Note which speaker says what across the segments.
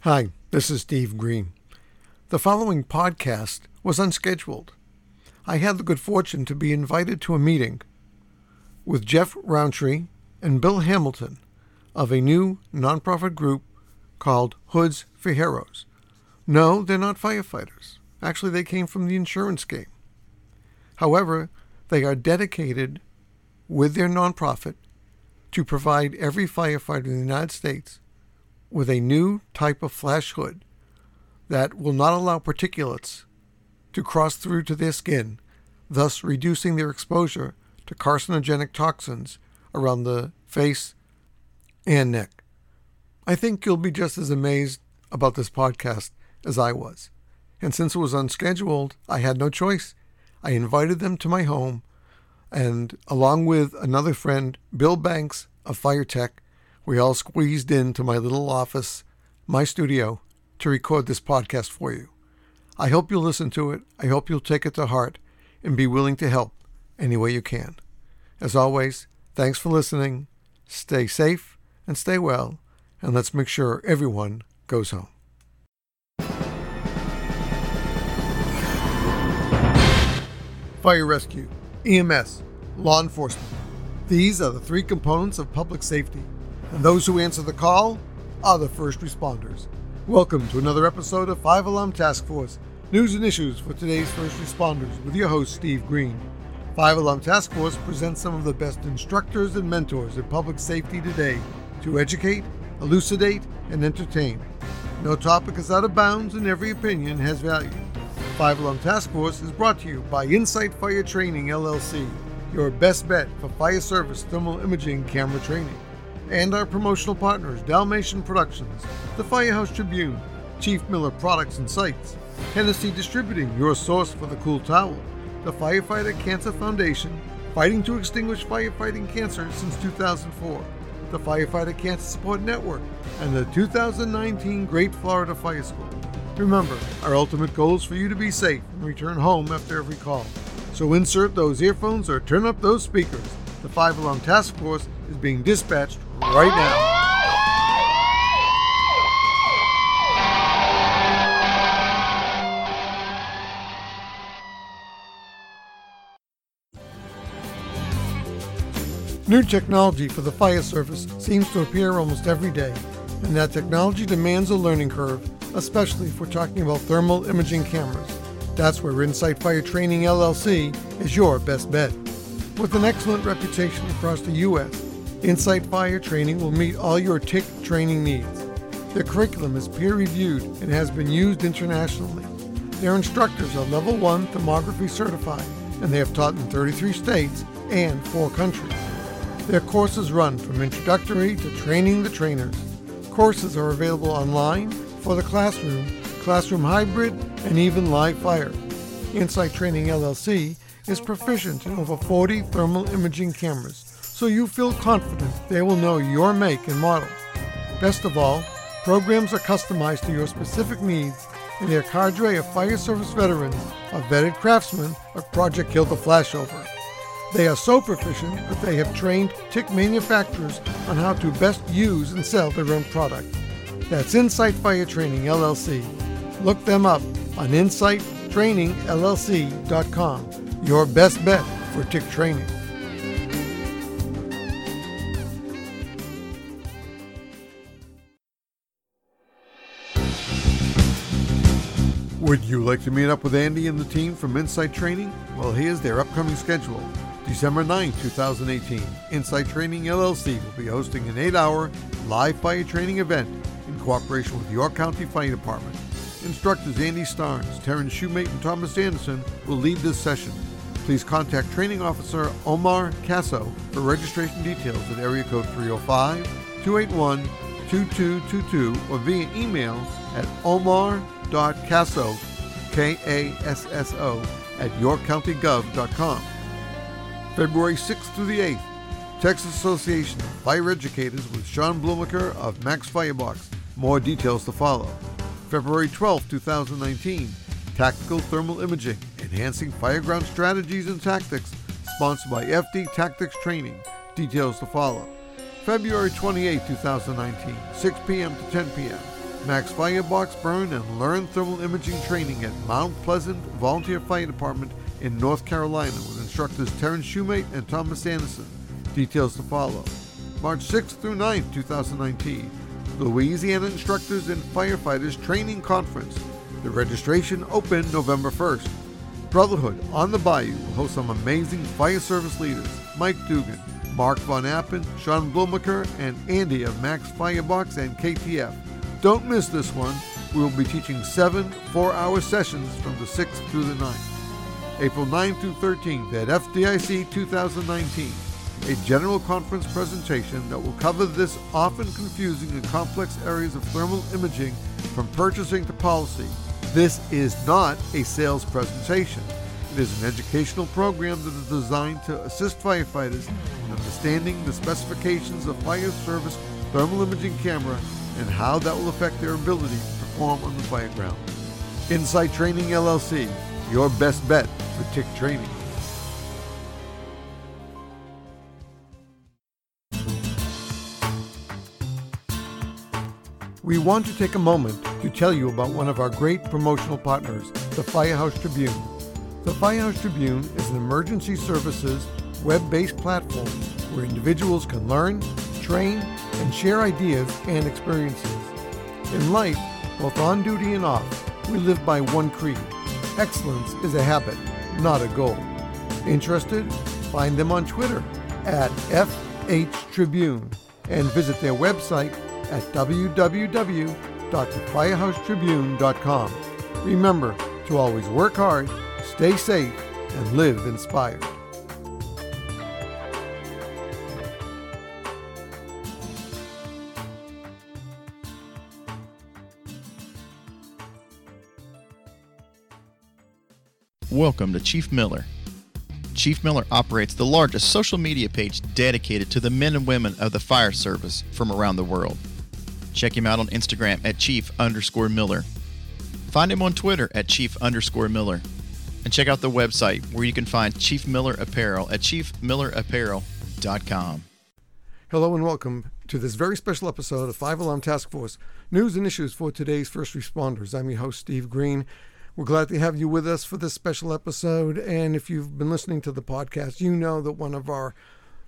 Speaker 1: Hi, this is Steve Green. The following podcast was unscheduled. I had the good fortune to be invited to a meeting with Jeff Roundtree and Bill Hamilton of a new nonprofit group called Hoods for Heroes. No, they're not firefighters. Actually, they came from the insurance game. However, they are dedicated with their nonprofit to provide every firefighter in the United States with a new type of flash hood that will not allow particulates to cross through to their skin, thus reducing their exposure to carcinogenic toxins around the face and neck. I think you'll be just as amazed about this podcast as I was. And since it was unscheduled, I had no choice. I invited them to my home, and along with another friend, Bill Banks of FireTech, we all squeezed into my little office, my studio, to record this podcast for you. I hope you'll listen to it. I hope you'll take it to heart and be willing to help any way you can. As always, thanks for listening. Stay safe and stay well, and let's make sure everyone goes home. Fire rescue, EMS, law enforcement. These are the three components of public safety. And those who answer the call are the first responders. Welcome to another episode of 5 Alarm Task Force, news and issues for today's first responders with your host, Steve Green. 5 Alarm Task Force presents some of the best instructors and mentors in public safety today to educate, elucidate, and entertain. No topic is out of bounds and every opinion has value. 5 Alarm Task Force is brought to you by Insight Fire Training, LLC, your best bet for fire service thermal imaging camera training. And our promotional partners, Dalmatian Productions, the Firehouse Tribune, Chief Miller Products and Sites, Hennessy Distributing, your source for the cool towel, the Firefighter Cancer Foundation, fighting to extinguish firefighting cancer since 2004, the Firefighter Cancer Support Network, and the 2019 Great Florida Fire School. Remember, our ultimate goal is for you to be safe and return home after every call. So insert those earphones or turn up those speakers. The 5 Alarm Task Force is being dispatched right now. New technology for the fire service seems to appear almost every day, and that technology demands a learning curve, especially if we're talking about thermal imaging cameras. That's where Insight Fire Training, LLC is your best bet. With an excellent reputation across the U.S., Insight Fire Training will meet all your TIC training needs. Their curriculum is peer-reviewed and has been used internationally. Their instructors are Level 1 thermography certified, and they have taught in 33 states and 4 countries. Their courses run from introductory to training the trainers. Courses are available online, for the classroom hybrid, and even live fire. Insight Training, LLC is proficient in over 40 thermal imaging cameras, so you feel confident they will know your make and model. Best of all, programs are customized to your specific needs, and their cadre of fire service veterans are vetted craftsmen of Project Kill the Flashover. They are so proficient that they have trained TIC manufacturers on how to best use and sell their own product. That's Insight Fire Training, LLC. Look them up on insighttrainingllc.com. Your best bet for TIC training. Would you like to meet up with Andy and the team from Insight Training? Well, here's their upcoming schedule. December 9, 2018, Insight Training LLC will be hosting an 8-hour live fire training event in cooperation with York County Fire Department. Instructors Andy Starnes, Terrence Shoemate, and Thomas Anderson will lead this session. Please contact Training Officer Omar Casso for registration details at area code 305-281-2222 or via email at omar.casso, K-A-S-S-O, @yorkcountygov.com. February 6th through the 8th, Texas Association of Fire Educators with Sean Blumacher of Max Firebox. More details to follow. February 12th, 2019, Tactical Thermal Imaging, Enhancing Fireground Strategies and Tactics, sponsored by FD Tactics Training. Details to follow. February 28, 2019, 6 p.m. to 10 p.m., Max Firebox Burn and Learn Thermal Imaging Training at Mount Pleasant Volunteer Fire Department in North Carolina with instructors Terrence Shoemate and Thomas Anderson. Details to follow. March 6th through 9th, 2019, Louisiana Instructors and Firefighters Training Conference. The registration open November 1st. Brotherhood on the Bayou will host some amazing fire service leaders, Mike Dugan, Mark Von Appen, Sean Blumacher, and Andy of Max Firebox and KTF. Don't miss this one. We will be teaching 7 4-hour sessions from the 6th through the 9th. April 9th through 13th at FDIC 2019, a general conference presentation that will cover this often confusing and complex areas of thermal imaging from purchasing to policy. This is not a sales presentation. It is an educational program that is designed to assist firefighters in understanding the specifications of fire service thermal imaging camera and how that will affect their ability to perform on the fire ground. Insight Training LLC, your best bet for TIC training. We want to take a moment to tell you about one of our great promotional partners, the Firehouse Tribune. The Firehouse Tribune is an emergency services web-based platform where individuals can learn, train, and share ideas and experiences. In life, both on duty and off, we live by one creed. Excellence is a habit, not a goal. Interested? Find them on Twitter at FH and visit their website at www.thefirehousetribune.com. Remember to always work hard, stay safe, and live inspired.
Speaker 2: Welcome to Chief Miller. Chief Miller operates the largest social media page dedicated to the men and women of the fire service from around the world. Check him out on Instagram at Chief_Miller. Find him on Twitter at Chief_Miller. And check out the website where you can find Chief Miller Apparel at chiefmillerapparel.com.
Speaker 1: Hello and welcome to this very special episode of 5 Alarm Task Force News and Issues for today's first responders. I'm your host, Steve Green. We're glad to have you with us for this special episode. And if you've been listening to the podcast, you know that one of the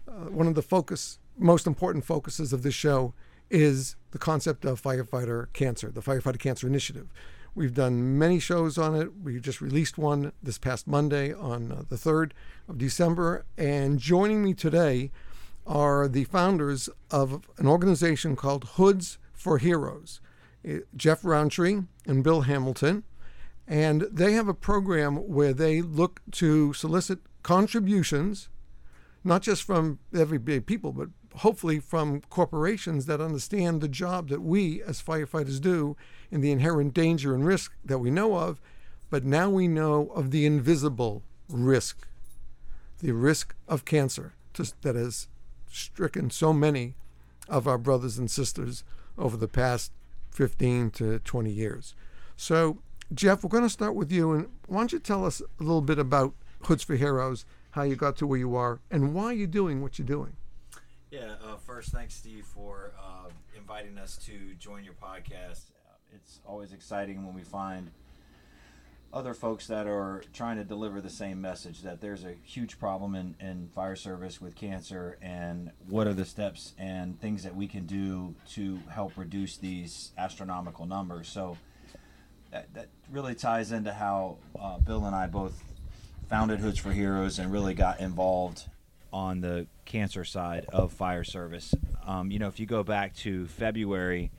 Speaker 1: most important focuses of this show is the concept of firefighter cancer, the Firefighter Cancer Initiative. We've done many shows on it. We just released one this past Monday on the 3rd of December. And joining me today are the founders of an organization called Hoods for Heroes, Jeff Roundtree and Bill Hamilton. And they have a program where they look to solicit contributions, not just from everyday people, but hopefully from corporations that understand the job that we as firefighters do and the inherent danger and risk that we know of, but now we know of the invisible risk, the risk of cancer that has stricken so many of our brothers and sisters over the past 15 to 20 years. So, Jeff, we're going to start with you, and why don't you tell us a little bit about Hoods for Heroes, how you got to where you are, and why you're doing what you're doing.
Speaker 3: Yeah, first, thanks, Steve, for inviting us to join your podcast. It's always exciting when we find other folks that are trying to deliver the same message, that there's a huge problem in fire service with cancer, and what are the steps and things that we can do to help reduce these astronomical numbers. So that really ties into how Bill and I both founded Hoods for Heroes and really got involved on the cancer side of fire service. If you go back to February,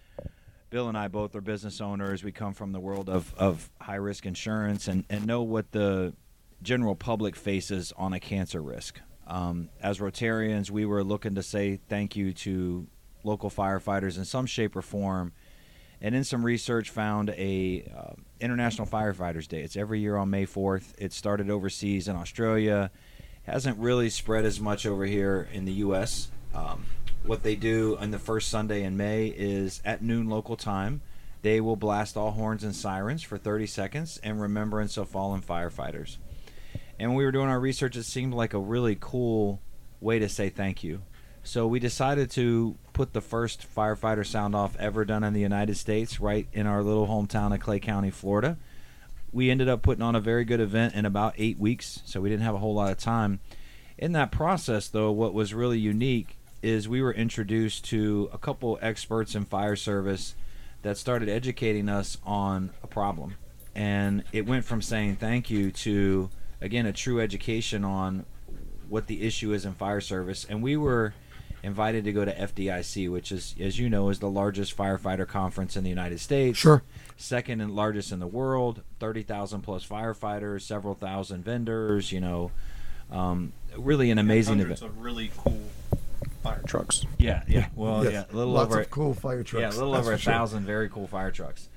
Speaker 3: Bill and I both are business owners. We come from the world of high-risk insurance and know what the general public faces on a cancer risk. As Rotarians, we were looking to say thank you to local firefighters in some shape or form, and in some research found a International Firefighters Day. It's every year on May 4th. It started overseas in Australia. Hasn't really spread as much over here in the U.S. What they do on the first Sunday in May is at noon local time, they will blast all horns and sirens for 30 seconds in remembrance of fallen firefighters. And when we were doing our research, it seemed like a really cool way to say thank you. So we decided to put the first firefighter sound-off ever done in the United States right in our little hometown of Clay County, Florida. We ended up putting on a very good event in about 8 weeks, so we didn't have a whole lot of time. In that process, though, what was really unique is we were introduced to a couple experts in fire service that started educating us on a problem. And it went from saying thank you to, again, a true education on what the issue is in fire service. And we were invited to go to FDIC, which is, as you know, is the largest firefighter conference in the United States.
Speaker 1: Sure.
Speaker 3: Second and largest in the world, 30,000 plus firefighters, several thousand vendors, really an amazing event.
Speaker 4: Hundreds of really cool fire trucks.
Speaker 3: Yeah. Well,
Speaker 1: Yes.
Speaker 3: yeah, a little
Speaker 1: Lots
Speaker 3: over
Speaker 1: of cool fire trucks.
Speaker 3: Yeah, a little
Speaker 1: that's
Speaker 3: over
Speaker 1: for sure.
Speaker 3: 1,000 very cool fire trucks.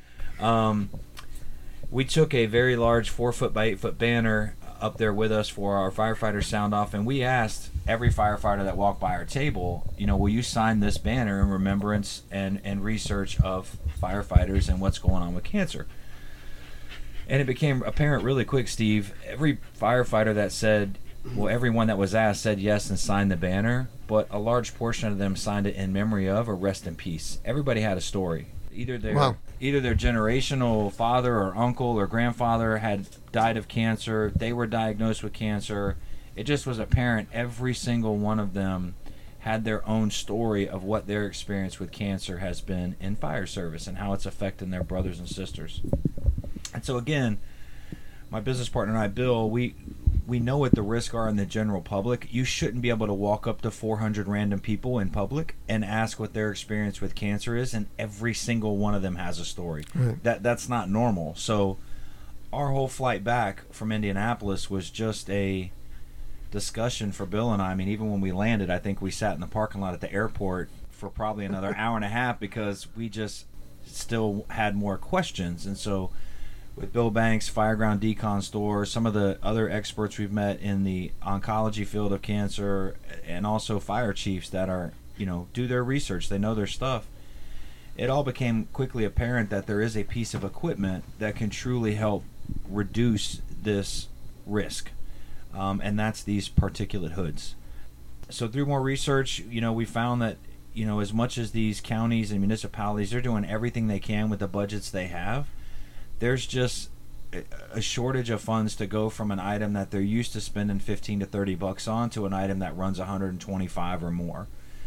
Speaker 3: We took a very large 4-foot by 8-foot banner up there with us for our firefighter sound off, and we asked every firefighter that walked by our table, will you sign this banner in remembrance and research of firefighters and what's going on with cancer? And it became apparent really quick, Steve. Every firefighter that said, everyone that was asked said yes and signed the banner, but a large portion of them signed it in memory of or rest in peace. Everybody had a story. Either their generational father or uncle or grandfather had died of cancer, they were diagnosed with cancer. It just was apparent every single one of them had their own story of what their experience with cancer has been in fire service and how it's affecting their brothers and sisters. And so again, my business partner and I, Bill, we know what the risks are in the general public. You shouldn't be able to walk up to 400 random people in public and ask what their experience with cancer is, and every single one of them has a story.
Speaker 1: Right.
Speaker 3: That's not normal. So our whole flight back from Indianapolis was just a discussion for Bill and I. I mean, even when we landed, I think we sat in the parking lot at the airport for probably another hour and a half because we just still had more questions. And so with Bill Banks, Fireground Decon Store, some of the other experts we've met in the oncology field of cancer, and also fire chiefs that are, do their research, they know their stuff. It all became quickly apparent that there is a piece of equipment that can truly help reduce this risk, and that's these particulate hoods. So through more research, we found that, as much as these counties and municipalities, they're doing everything they can with the budgets they have, there's just a shortage of funds to go from an item that they're used to spending $15 to $30 on to an item that runs $125 or more.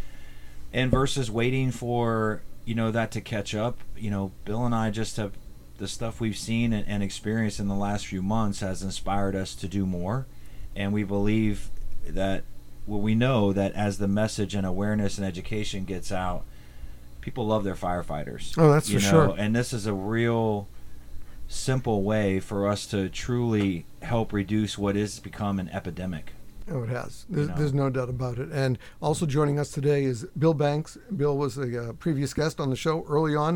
Speaker 3: And versus waiting for, that to catch up, Bill and I just have, the stuff we've seen and experienced in the last few months has inspired us to do more. And we believe that, we know that as the message and awareness and education gets out, people love their firefighters.
Speaker 1: Oh, that's for sure.
Speaker 3: And this is a real simple way for us to truly help reduce what has become an epidemic.
Speaker 1: Oh, it has. There's no doubt about it. And also joining us today is Bill Banks. Bill was a previous guest on the show early on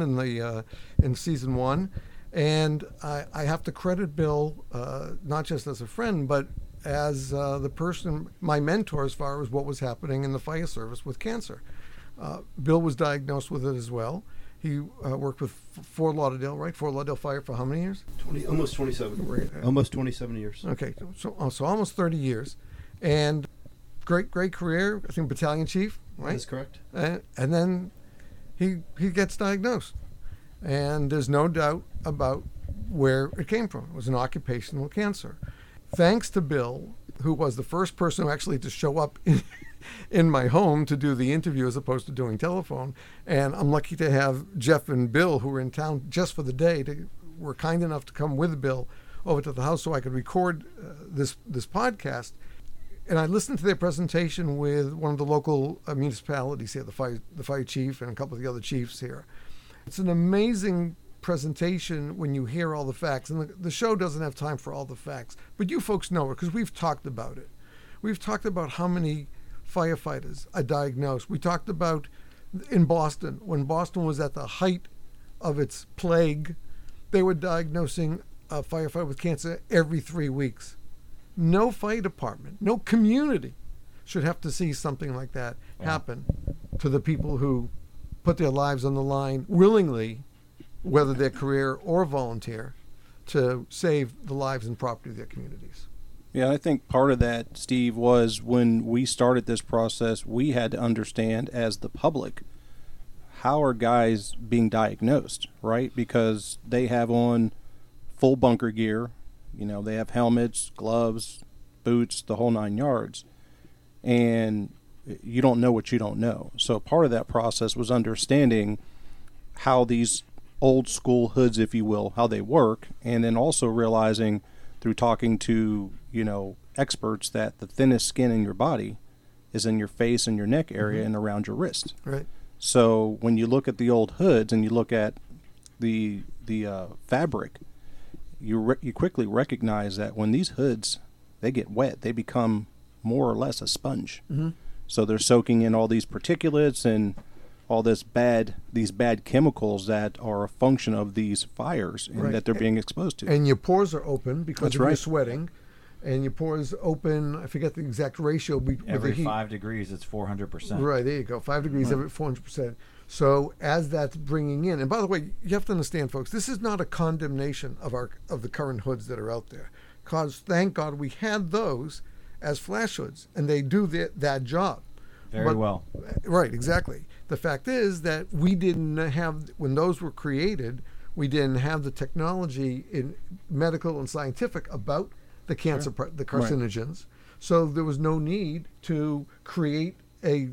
Speaker 1: in season 1. And I have to credit Bill, not just as a friend, but as the person, my mentor as far as what was happening in the fire service with cancer. Bill was diagnosed with it as well. He worked with Fort Lauderdale, right? Fort Lauderdale Fire for how many years?
Speaker 4: Almost 27. Almost 27 years.
Speaker 1: Okay, so almost 30 years. And great career, I think battalion chief, right?
Speaker 4: That's correct.
Speaker 1: And then he gets diagnosed. And there's no doubt about where it came from. It was an occupational cancer. Thanks to Bill, who was the first person actually to show up in my home to do the interview as opposed to doing telephone. And I'm lucky to have Jeff and Bill, who were in town just for the day, were kind enough to come with Bill over to the house so I could record this podcast. And I listened to their presentation with one of the local municipalities here, the fire chief and a couple of the other chiefs here. It's an amazing presentation when you hear all the facts. And the show doesn't have time for all the facts, but you folks know it because we've talked about it. We've talked about how many firefighters are diagnosed. We talked about in Boston, when Boston was at the height of its plague, they were diagnosing a firefighter with cancer every 3 weeks. No fire department, no community should have to see something like that happen to the people who put their lives on the line willingly, whether their career or volunteer, to save the lives and property of their communities.
Speaker 4: Yeah, I think part of that, Steve, was when we started this process, we had to understand as the public how are guys being diagnosed, right? Because they have on full bunker gear, they have helmets, gloves, boots, the whole 9 yards, and you don't know what you don't know. So part of that process was understanding how these old school hoods, if you will, how they work, and then also realizing through talking to, experts that the thinnest skin in your body is in your face and your neck area and around your wrist.
Speaker 1: Right.
Speaker 4: So when you look at the old hoods and you look at the fabric, you quickly recognize that when these hoods, they get wet, they become more or less a sponge.
Speaker 1: Mm-hmm.
Speaker 4: So they're soaking in all these particulates and all these bad chemicals that are a function of these fires and that they're being exposed to.
Speaker 1: And your pores are open because
Speaker 4: That's
Speaker 1: you're sweating. And your pores open, I forget the exact ratio.
Speaker 3: Every 5 degrees, it's 400%.
Speaker 1: Right, there you go. 5 degrees, every 400%. So as that's bringing in, and by the way, you have to understand, folks, this is not a condemnation of the current hoods that are out there. Because thank God we had those as flash hoods, and they do that job.
Speaker 3: Very well.
Speaker 1: Right, exactly. The fact is that we didn't have, when those were created, we didn't have the technology in medical and scientific about the cancer, the carcinogens. Right. So there was no need to create a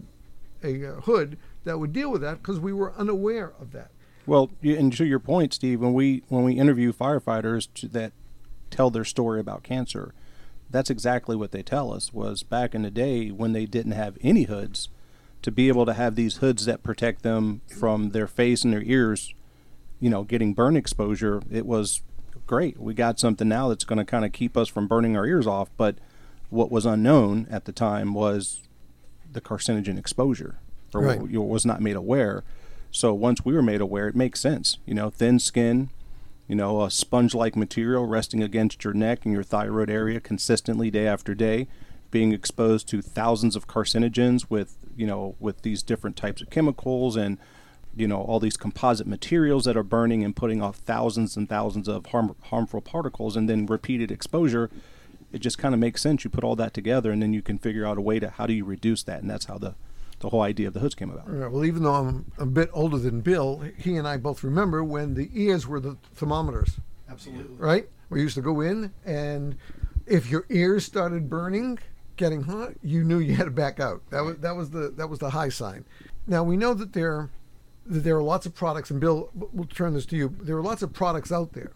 Speaker 1: hood that would deal with that because we were unaware of that.
Speaker 4: Well, and to your point, Steve, when we interview firefighters that tell their story about cancer, that's exactly what they tell us. Was back in the day when they didn't have any hoods, to be able to have these hoods that protect them from their face and their ears, getting burn exposure, it was great. We got something now that's going to kind of keep us from burning our ears off. But what was unknown at the time was the carcinogen exposure, or was not made aware. So once we were made aware, it makes sense. Thin skin, a sponge-like material resting against your neck and your thyroid area consistently day after day, being exposed to thousands of carcinogens with these different types of chemicals and all these composite materials that are burning and putting off thousands and thousands of harmful particles, and then repeated exposure. It just kind of makes sense. You put all that together, and then you can figure out a way to how do you reduce that, and that's how the whole idea of the hoods came about.
Speaker 1: Right. Well, even though I'm a bit older than Bill, he and I both remember when the ears were the thermometers.
Speaker 4: Absolutely.
Speaker 1: Right? We used to go in, and if your ears started burning, getting hot, you knew you had to back out. That was the high sign. Now we know that there are lots of products, and Bill, we'll turn this to you. There are lots of products out there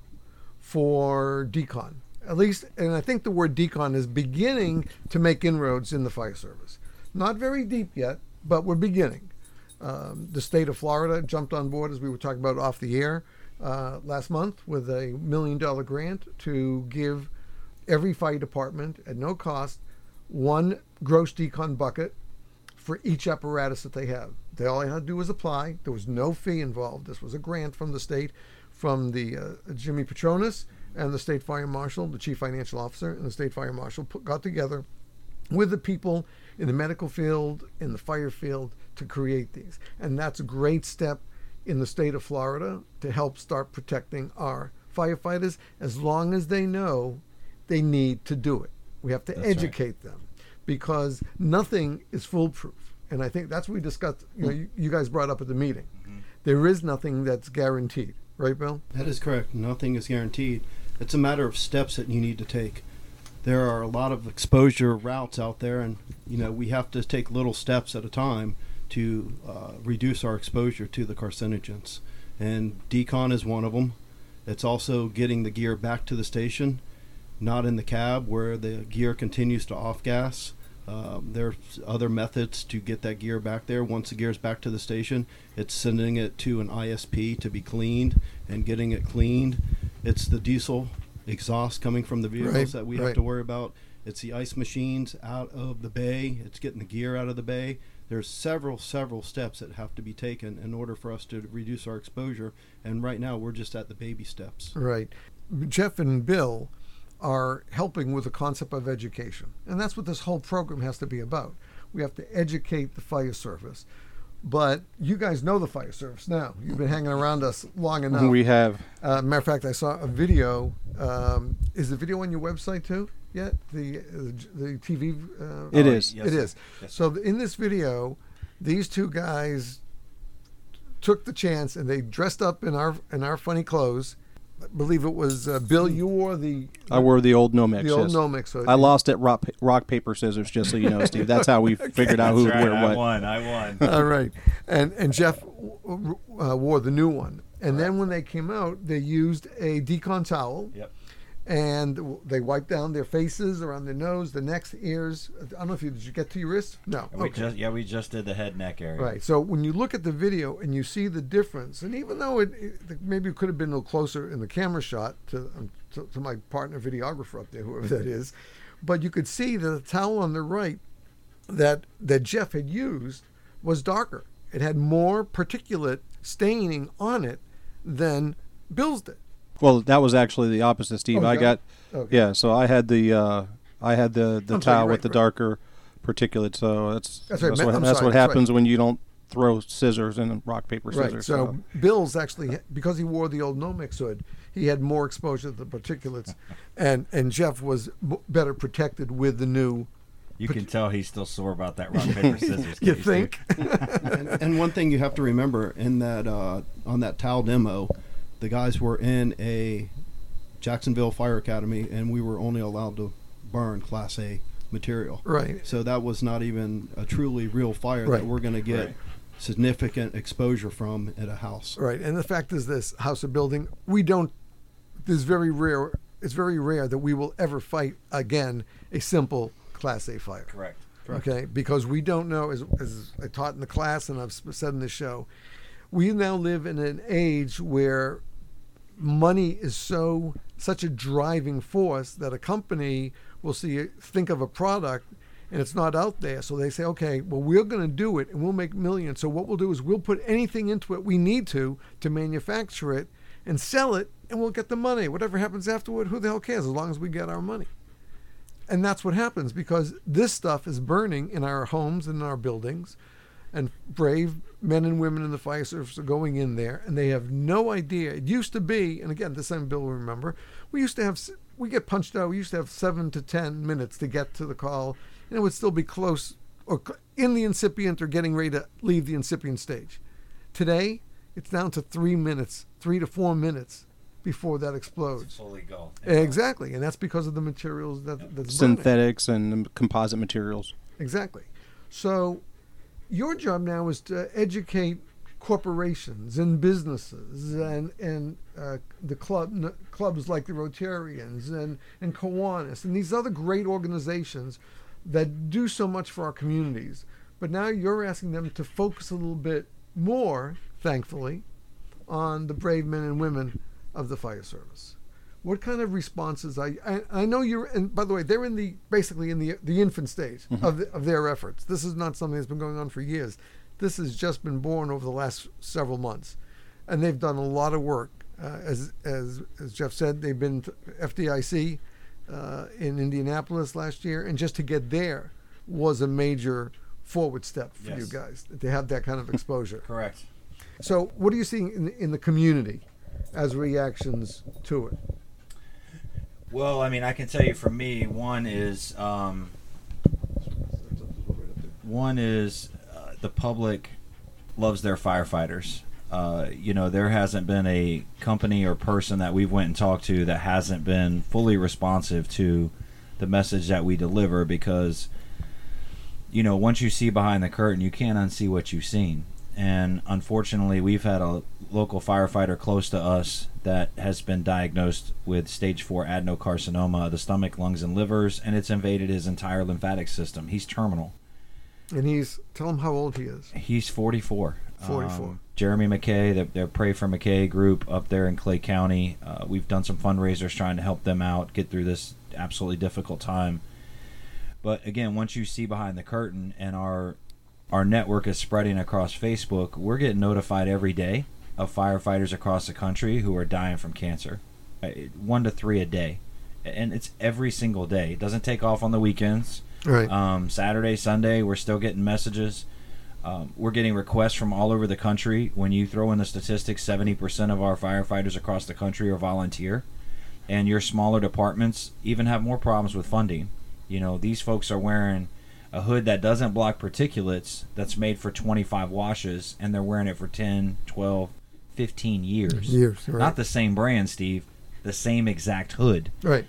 Speaker 1: for decon, at least, and I think the word decon is beginning to make inroads in the fire service. Not very deep yet, but we're beginning. The state of Florida jumped on board, as we were talking about off the air last month, with a $1 million grant to give every fire department at no cost one gross decon bucket for each apparatus that they have. All they had to do was apply. There was no fee involved. This was a grant from the state, from the Jimmy Petronas and the state fire marshal, the chief financial officer, and the state fire marshal got together with the people in the medical field, in the fire field, to create these. And that's a great step in the state of Florida to help start protecting our firefighters, as long as they know they need to do it. We have to educate them, because nothing is foolproof. And I think that's what we discussed, you guys brought up at the meeting. Mm-hmm. There is nothing that's guaranteed. Right, Bill?
Speaker 5: That is correct. Nothing is guaranteed. It's a matter of steps that you need to take. There are a lot of exposure routes out there, and we have to take little steps at a time to reduce our exposure to the carcinogens. And decon is one of them. It's also getting the gear back to the station, not in the cab where the gear continues to off-gas. There's other methods to get that gear back there. Once the gear's back to the station, it's sending it to an ISP to be cleaned and getting it cleaned. It's the diesel exhaust coming from the vehicles that we have to worry about. It's the ice machines out of the bay. It's getting the gear out of the bay. There's several steps that have to be taken in order for us to reduce our exposure. And right now, we're just at the baby steps.
Speaker 1: Right. Jeff and Bill are helping with the concept of education. And that's what this whole program has to be about. We have to educate the fire service. But you guys know the fire service now. You've been hanging around us long enough.
Speaker 4: We have.
Speaker 1: Matter of fact, I saw a video. Is the video on your website too yet? The TV?
Speaker 4: It is.
Speaker 1: Yes, it is. Yes. So in this video, these two guys took the chance and they dressed up in our funny clothes. I believe it was Bill. You wore
Speaker 4: I wore the old Nomex.
Speaker 1: the old
Speaker 4: yes.
Speaker 1: Nomex. So
Speaker 4: I lost at rock paper scissors, just so you know, Steve. That's how we figured out who would wear what.
Speaker 3: I won.
Speaker 1: All right, and Jeff wore the new one. And then when they came out, they used a decon towel.
Speaker 3: Yep.
Speaker 1: And they wiped down their faces, around their nose, the necks, ears. I don't know if did you get to your wrist? No.
Speaker 3: We just did the head neck area.
Speaker 1: Right. So when you look at the video and you see the difference, and even though it maybe it could have been a little closer in the camera shot to my partner videographer up there, whoever that is, but you could see that the towel on the right that Jeff had used was darker. It had more particulate staining on it than Bill's did.
Speaker 4: Well, that was actually the opposite, Steve.
Speaker 1: Oh,
Speaker 4: I got,
Speaker 1: okay.
Speaker 4: yeah. So I had the
Speaker 1: I'm
Speaker 4: towel
Speaker 1: sorry,
Speaker 4: with the
Speaker 1: right.
Speaker 4: darker particulate. So that's
Speaker 1: right,
Speaker 4: what,
Speaker 1: I'm
Speaker 4: that's
Speaker 1: sorry,
Speaker 4: what
Speaker 1: that's
Speaker 4: happens
Speaker 1: right.
Speaker 4: when you don't throw scissors and rock paper scissors.
Speaker 1: Right. So Bill's actually, because he wore the old Nomex hood, he had more exposure to the particulates, and Jeff was
Speaker 5: better protected with the new.
Speaker 3: You can tell he's still sore about that rock paper scissors.
Speaker 1: You
Speaker 3: case,
Speaker 1: think?
Speaker 5: And one thing you have to remember in that on that towel demo, the guys were in a Jacksonville Fire Academy, and we were only allowed to burn Class A material.
Speaker 1: Right.
Speaker 5: So that was not even a truly real fire
Speaker 1: Right.
Speaker 5: that we're going to get
Speaker 3: Right.
Speaker 5: significant exposure from at a house.
Speaker 1: Right. And the fact is this, house or building, we don't, it's very rare that we will ever fight again a simple Class A fire.
Speaker 3: Correct.
Speaker 1: Okay, because we don't know, as I taught in the class and I've said in the show, we now live in an age where money is such a driving force that a company will think of a product and it's not out there. So they say, okay, well, we're going to do it and we'll make millions. So what we'll do is we'll put anything into it we need to manufacture it and sell it, and we'll get the money. Whatever happens afterward, who the hell cares, as long as we get our money. And that's what happens, because this stuff is burning in our homes and in our buildings, and brave men and women in the fire service are going in there, and they have no idea. It used to be, and again, this time Bill will remember, we get punched out. We used to have 7 to 10 minutes to get to the call, and it would still be close or in the incipient or getting ready to leave the incipient stage. Today, it's down to 3 to 4 minutes before that explodes.
Speaker 3: Fully go.
Speaker 1: Exactly, and that's because of the materials that's burning.
Speaker 4: synthetics and composite materials.
Speaker 1: Exactly. So your job now is to educate corporations and businesses and the clubs like the Rotarians and Kiwanis and these other great organizations that do so much for our communities. But now you're asking them to focus a little bit more, thankfully, on the brave men and women of the fire service. What kind of responses? I know you're, and by the way, they're basically in the infant stage of their efforts. This is not something that's been going on for years. This has just been born over the last several months, and they've done a lot of work. As Jeff said, they've been to FDIC in Indianapolis last year, and just to get there was a major forward step for you guys to have that kind of exposure.
Speaker 3: Correct.
Speaker 1: So, what are you seeing in the community as reactions to it?
Speaker 3: Well, I mean, I can tell you for me, one is the public loves their firefighters. There hasn't been a company or person that we've went and talked to that hasn't been fully responsive to the message that we deliver, because, once you see behind the curtain, you can't unsee what you've seen. And unfortunately, we've had a local firefighter close to us that has been diagnosed with stage 4 adenocarcinoma of the stomach, lungs, and livers, and it's invaded his entire lymphatic system. He's terminal.
Speaker 1: And tell him how old he is.
Speaker 3: He's 44.
Speaker 1: 44.
Speaker 3: Jeremy McKay, the Pray for McKay group up there in Clay County. We've done some fundraisers trying to help them out, get through this absolutely difficult time. But again, once you see behind the curtain and our network is spreading across Facebook, we're getting notified every day of firefighters across the country who are dying from cancer. 1 to 3 a day. And it's every single day. It doesn't take off on the weekends.
Speaker 1: Right.
Speaker 3: Saturday, Sunday, we're still getting messages. We're getting requests from all over the country. When you throw in the statistics, 70% of our firefighters across the country are volunteer. And your smaller departments even have more problems with funding. These folks are wearing a hood that doesn't block particulates, that's made for 25 washes, and they're wearing it for 10, 12, 15 years.
Speaker 1: Right.
Speaker 3: Not the same brand, Steve. The same exact hood.
Speaker 1: Right.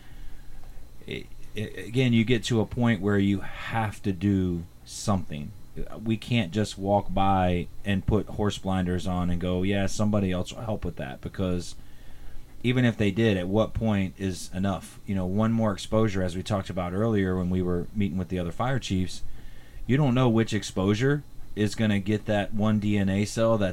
Speaker 3: Again, you get to a point where you have to do something. We can't just walk by and put horse blinders on and go, yeah, somebody else will help with that, because even if they did, at what point is enough? One more exposure, as we talked about earlier when we were meeting with the other fire chiefs, you don't know which exposure is going to get that one DNA cell that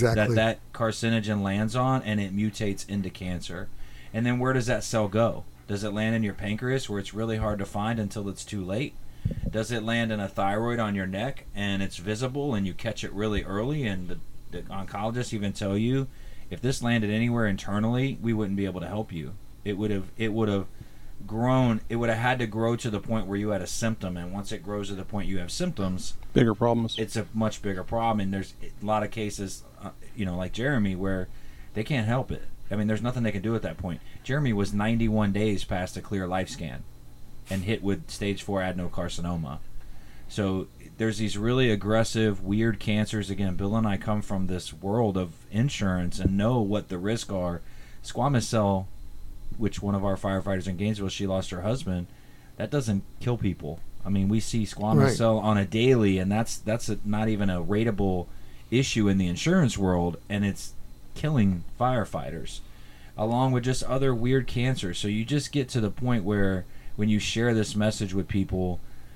Speaker 3: carcinogen lands on, and it mutates into cancer. And then where does that cell go? Does it land in your pancreas, where it's really hard to find until it's too late? Does it land in a thyroid on your neck and it's visible and you catch it really early, and the oncologists even tell you, if this landed anywhere internally, we wouldn't be able to help you. It would have grown. It would have had to grow to the point where you had a symptom, and once it grows to the point you have symptoms,
Speaker 4: bigger problems.
Speaker 3: It's a much bigger problem, and there's a lot of cases, like Jeremy, where they can't help it. I mean, there's nothing they can do at that point. Jeremy was 91 days past a clear life scan and hit with stage 4 adenocarcinoma. So there's these really aggressive, weird cancers. Again, Bill and I come from this world of insurance and know what the risks are. Squamous cell, which one of our firefighters in Gainesville, she lost her husband, that doesn't kill people. I mean, we see squamous cell on a daily, and that's not even a rateable issue in the insurance world, and it's killing firefighters, along with just other weird cancers. So you just get to the point where when you share this message with people,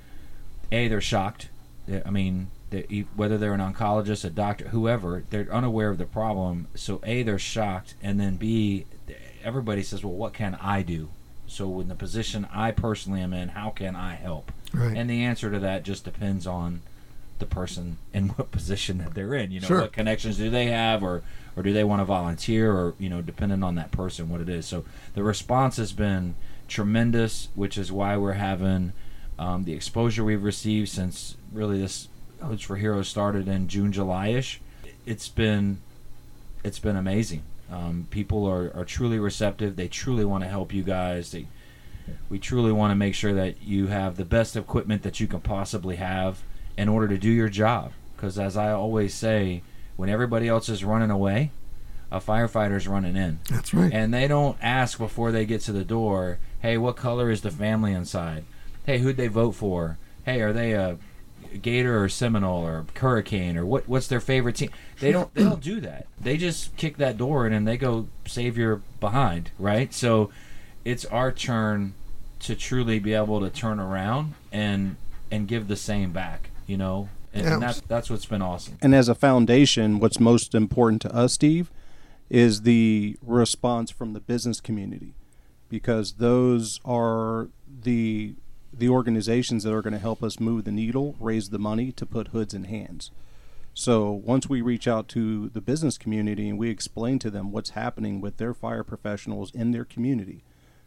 Speaker 3: A, they're shocked. I mean, whether they're an oncologist, a doctor, whoever, they're unaware of the problem. So A, they're shocked, and then B, everybody says, well, what can I do? So in the position I personally am in, how can I help?
Speaker 1: Right.
Speaker 3: And the answer to that just depends on the person and what position that they're in.
Speaker 1: Sure.
Speaker 3: What connections do they have, or do they want to volunteer, or depending on that person, what it is. So the response has been tremendous, which is why we're having the exposure we've received since really this Hoods for Heroes started in June, July-ish. It's been amazing. People are truly receptive. They truly want to help you guys. We truly want to make sure that you have the best equipment that you can possibly have in order to do your job. Because as I always say, when everybody else is running away, a firefighter's running in.
Speaker 1: That's right.
Speaker 3: And they don't ask before they get to the door, hey, what color is the family inside? Hey, who'd they vote for? Hey, are they a Gator or Seminole or Hurricane, or what's their favorite team? They don't do that. They just kick that door in and they go save your behind, right? So it's our turn to truly be able to turn around and give the same back, and that's what's been awesome.
Speaker 4: And as a foundation, what's most important to us, Steve, is the response from the business community, because those are the organizations that are going to help us move the needle, raise the money to put hoods in hands. So once we reach out to the business community and we explain to them what's happening with their fire professionals in their community,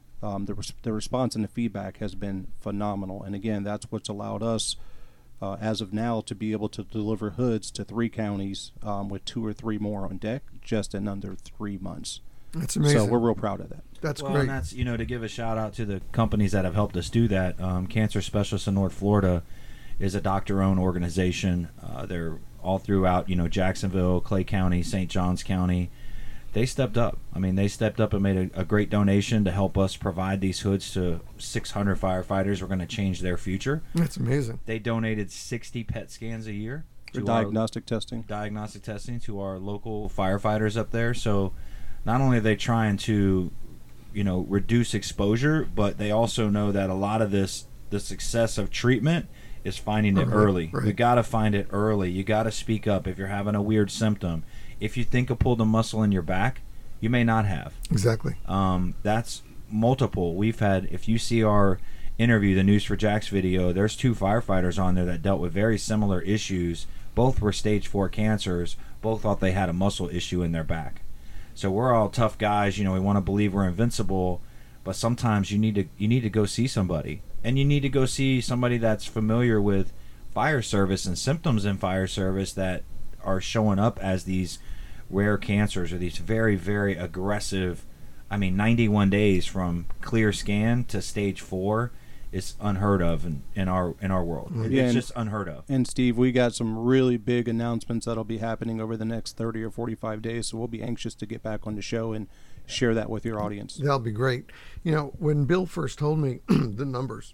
Speaker 4: the response and the feedback has been phenomenal. And again, that's what's allowed us, as of now, to be able to deliver hoods to 3 counties with 2 or 3 more on deck just in under 3 months.
Speaker 1: That's amazing.
Speaker 4: So we're real proud of that.
Speaker 1: That's
Speaker 3: great.
Speaker 1: great.
Speaker 3: And that's, to give a shout out to the companies that have helped us do that. Cancer Specialists in North Florida is a doctor-owned organization. They're all throughout, Jacksonville, Clay County, St. Johns County. They stepped up. They stepped up and made a great donation to help us provide these hoods to 600 firefighters. We're going to change their future.
Speaker 1: That's amazing.
Speaker 3: They donated 60 PET scans a year.
Speaker 4: For diagnostic testing
Speaker 3: to our local firefighters up there. So not only are they trying to, reduce exposure, but they also know that a lot of the success of treatment is finding it early. Right. You got to find it early. You got to speak up if you're having a weird symptom. If you think of pulled a muscle in your back, you may not have.
Speaker 1: Exactly.
Speaker 3: That's multiple. We've had, if you see our interview, the News for Jax video, there's 2 firefighters on there that dealt with very similar issues. Both were stage 4 cancers. Both thought they had a muscle issue in their back. So we're all tough guys. We want to believe we're invincible, but sometimes you need to go see somebody, and you need to go see somebody that's familiar with fire service and symptoms in fire service that are showing up as these rare cancers or these very, very aggressive. 91 days from clear scan to stage 4 it's unheard of in our world. It's just unheard of.
Speaker 4: And Steve, we got some really big announcements that'll be happening over the next 30 or 45 days, so we'll be anxious to get back on the show and share that with your audience.
Speaker 1: That'll be great. You know, when Bill first told me the numbers,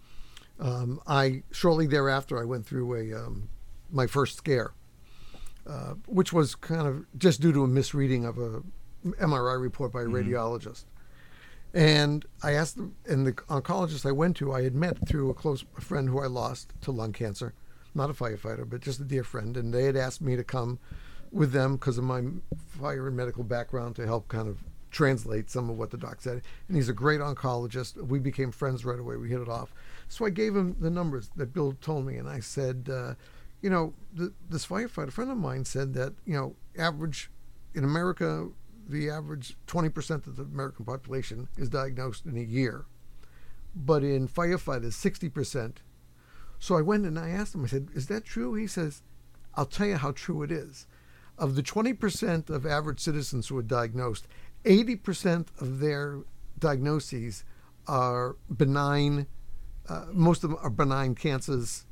Speaker 1: shortly thereafter I went through my first scare, which was kind of just due to a misreading of a MRI report by a radiologist. And I asked them, and the oncologist I went to, I had met through a close friend who I lost to lung cancer, not a firefighter, but just a dear friend. And they had asked me to come with them because of my fire and medical background to help kind of translate some of what the doc said. And he's a great oncologist. We became friends right away. We hit it off. So I gave him the numbers that Bill told me. And I said, you know, this firefighter friend of mine said that, you know, average in America, the average 20% of the American population is diagnosed in a year, but in firefighters, 60%. So I went and I asked him, I said, is that true? He says, I'll tell you how true it is. Of the 20% of average citizens who are diagnosed, 80% of their diagnoses are benign. Most of them are benign cancers,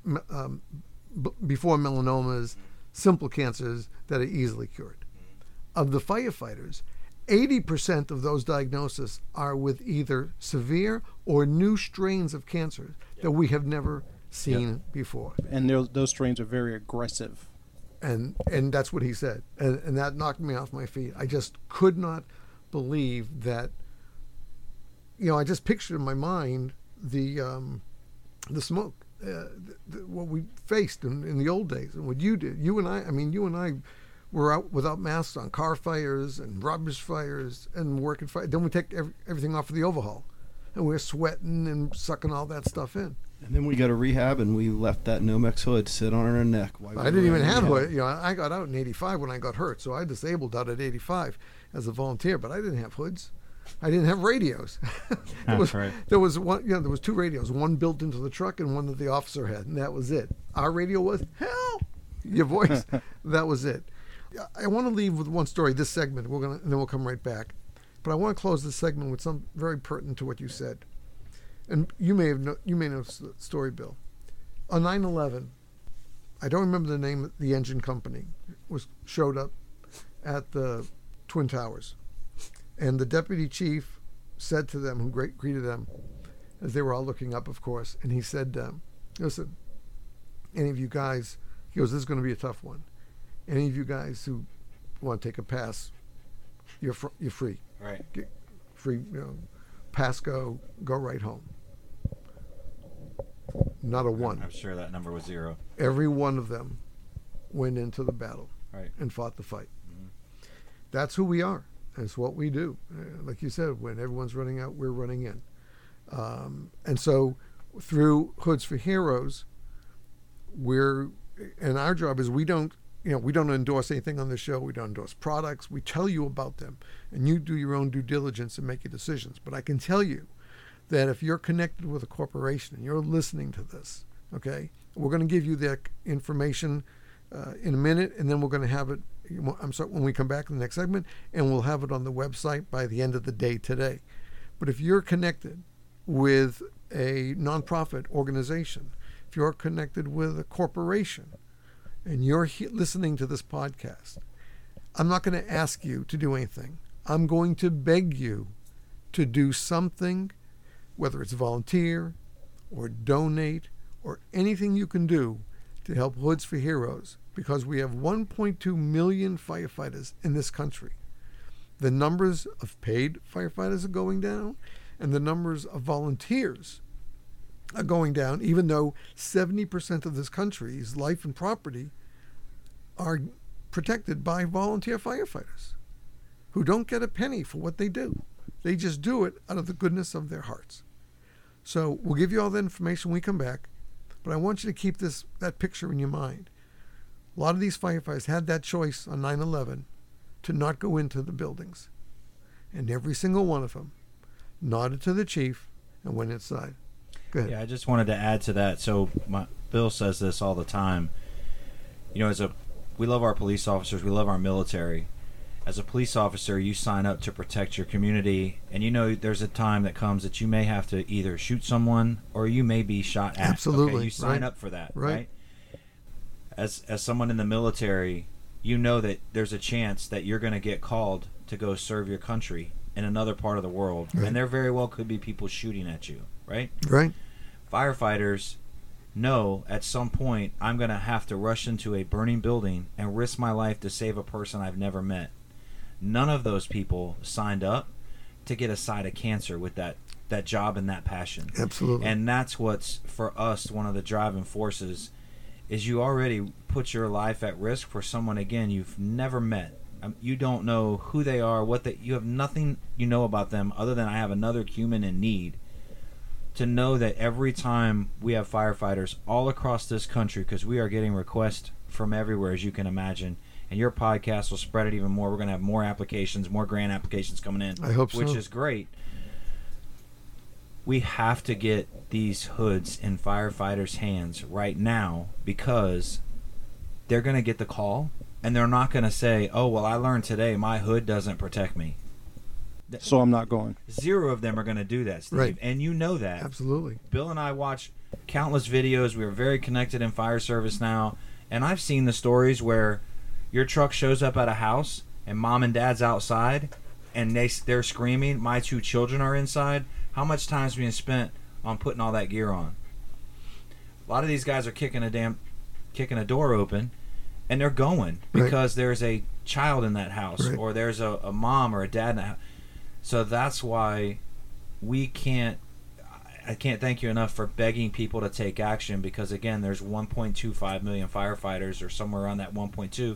Speaker 1: before melanomas, simple cancers that are easily cured. Of the firefighters, 80% of those diagnoses are with either severe or new strains of cancer that we have never seen before.
Speaker 4: And those strains are very aggressive.
Speaker 1: And that's what he said. And that knocked me off my feet. I just could not believe that, you know, I just pictured in my mind the smoke, what we faced in the old days and what you did. You and I were out without masks on car fires and rubbish fires and working fire. Then we take everything off for the overhaul, and we're sweating and sucking all that stuff in.
Speaker 5: And then we go to rehab, and we left that Nomex hood sit on our neck.
Speaker 1: I didn't even have hood. You know, I got out in '85 when I got hurt, so I disabled out at '85 as a volunteer. But I didn't have hoods. I didn't have radios. There was one. You know, there was two radios. One built into the truck, and one that the officer had, and that was it. Our radio was help. Your voice. That was it. I want to leave with one story. This segment, and then we'll come right back. But I want to close this segment with something very pertinent to what you said. And you may know the story, Bill. On 9/11, I don't remember the name of the engine company, showed up at the Twin Towers, and the deputy chief said to them, who greeted them, as they were all looking up, of course, and he said, "Listen, any of you guys," he goes, "this is going to be a tough one. Any of you guys who want to take a pass, you're free.
Speaker 3: Right.
Speaker 1: Free, you know, pass go right home." Not a one.
Speaker 3: I'm sure that number was 0.
Speaker 1: Every one of them went into the battle,
Speaker 3: right,
Speaker 1: and fought the fight. Mm-hmm. That's who we are. That's what we do. Like you said, when everyone's running out, we're running in. And so through Hoods for Heroes, and our job is we don't endorse anything on the show. We don't endorse products. We tell you about them, and you do your own due diligence and make your decisions. But I can tell you that if you're connected with a corporation and you're listening to this, okay, we're going to give you that information in a minute, and then we're going to have it, when we come back in the next segment, and we'll have it on the website by the end of the day today. But if you're connected with a nonprofit organization, if you're connected with a corporation, and you're listening to this podcast, I'm not going to ask you to do anything. I'm going to beg you to do something, whether it's volunteer or donate or anything you can do to help Hoods for Heroes, because we have 1.2 million firefighters in this country. The numbers of paid firefighters are going down, and the numbers of volunteers are going down, even though 70% of this country's life and property are protected by volunteer firefighters who don't get a penny for what they do. They just do it out of the goodness of their hearts. So we'll give you all the information when we come back, but I want you to keep that picture in your mind. A lot of these firefighters had that choice on 9/11 to not go into the buildings, and every single one of them nodded to the chief and went inside. Go ahead.
Speaker 3: Yeah, I just wanted to add to that. So Bill says this all the time. You know, we love our police officers, we love our military, as a police officer, you sign up to protect your community, and you know there's a time that comes that you may have to either shoot someone or you may be shot at.
Speaker 1: Absolutely.
Speaker 3: Okay? You sign
Speaker 1: Right.
Speaker 3: up for that,
Speaker 1: Right.
Speaker 3: right? As someone in the military, you know that there's a chance that you're going to get called to go serve your country in another part of the world,
Speaker 1: Right.
Speaker 3: and there very well could be people shooting at you, right?
Speaker 1: Right.
Speaker 3: Firefighters know at some point I'm going to have to rush into a burning building and risk my life to save a person I've never met. None of those people signed up to get a side of cancer with that job and that passion.
Speaker 1: Absolutely.
Speaker 3: And that's what's, for us, one of the driving forces is you already put your life at risk for someone, again, you've never met. You don't know who they are, you have nothing you know about them other than I have another human in need. To know that every time we have firefighters all across this country, because we are getting requests from everywhere, as you can imagine, and your podcast will spread it even more. We're going to have more applications, more grant applications coming in.
Speaker 1: I hope so.
Speaker 3: Which is great. We have to get these hoods in firefighters' hands right now, because they're going to get the call, and they're not going to say, oh, well, I learned today my hood doesn't protect me.
Speaker 4: So I'm not going.
Speaker 3: Zero of them are going to do that, Steve.
Speaker 1: Right.
Speaker 3: And you know that.
Speaker 1: Absolutely.
Speaker 3: Bill and I watch countless videos. We are very connected in fire service now. And I've seen the stories where your truck shows up at a house and mom and dad's outside and they're screaming, my 2 children are inside. How much time is being spent on putting all that gear on? A lot of these guys are kicking a door open, and they're going because there's a child in that house,
Speaker 1: Right.
Speaker 3: or there's a mom or a dad in that house. So that's why I can't thank you enough for begging people to take action, because again, there's 1.25 million firefighters, or somewhere around that 1.2.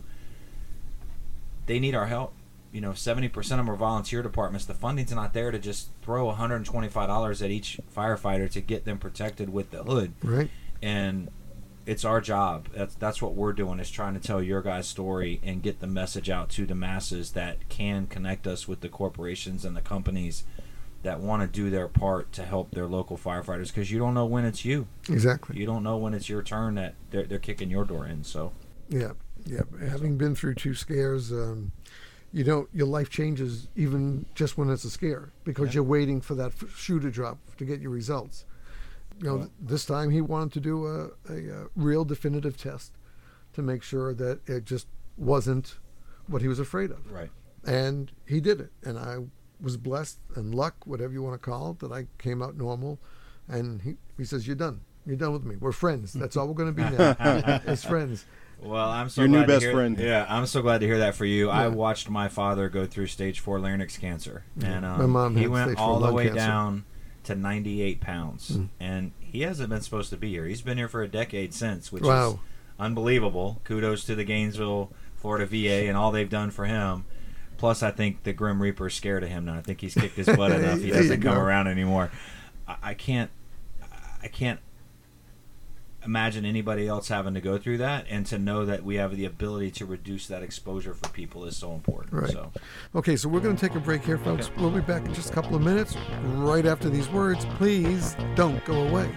Speaker 3: They need our help. 70% of them are volunteer departments. The funding's not there to just throw $125 at each firefighter to get them protected with the hood.
Speaker 1: Right.
Speaker 3: And it's our job. That's what we're doing, is trying to tell your guys' story and get the message out to the masses that can connect us with the corporations and the companies that want to do their part to help their local firefighters, because you don't know when it's you.
Speaker 1: Exactly.
Speaker 3: You don't know when it's your turn that they're kicking your door in. So
Speaker 1: Yeah. Having been through 2 scares, your life changes even just when it's a scare, because you're waiting for that shoe to drop to get your results. This time he wanted to do a real definitive test to make sure that it just wasn't what he was afraid of.
Speaker 3: right.
Speaker 1: And he did it. And I was blessed, and luck, whatever you want to call it, that I came out normal. And he says, you're done. You're done with me. We're friends. That's all we're going to be now. As friends.
Speaker 3: Well, I'm so
Speaker 4: Your
Speaker 3: glad
Speaker 4: new best
Speaker 3: to hear,
Speaker 4: friend.
Speaker 3: Yeah, I'm so glad to hear that for you. I
Speaker 1: Yeah.
Speaker 3: watched my father go through stage 4 larynx cancer, and
Speaker 1: My mom
Speaker 3: he
Speaker 1: had
Speaker 3: went
Speaker 1: stage 4
Speaker 3: all the
Speaker 1: lung
Speaker 3: way
Speaker 1: cancer.
Speaker 3: down to 98 pounds, and he hasn't been supposed to be here. He's been here for a decade since, which is
Speaker 1: Wow.
Speaker 3: unbelievable. Kudos to the Gainesville, Florida VA and all they've done for him. Plus, I think the Grim Reaper's scared of him now. I think he's kicked his butt enough. He
Speaker 1: There you
Speaker 3: doesn't come
Speaker 1: go.
Speaker 3: around anymore. I can't imagine anybody else having to go through that, and to know that we have the ability to reduce that exposure for people is so important.
Speaker 1: Right.
Speaker 3: So,
Speaker 1: Okay, so we're going to take a break here, folks. We'll be back in just a couple of minutes. Right after these words, please don't go away.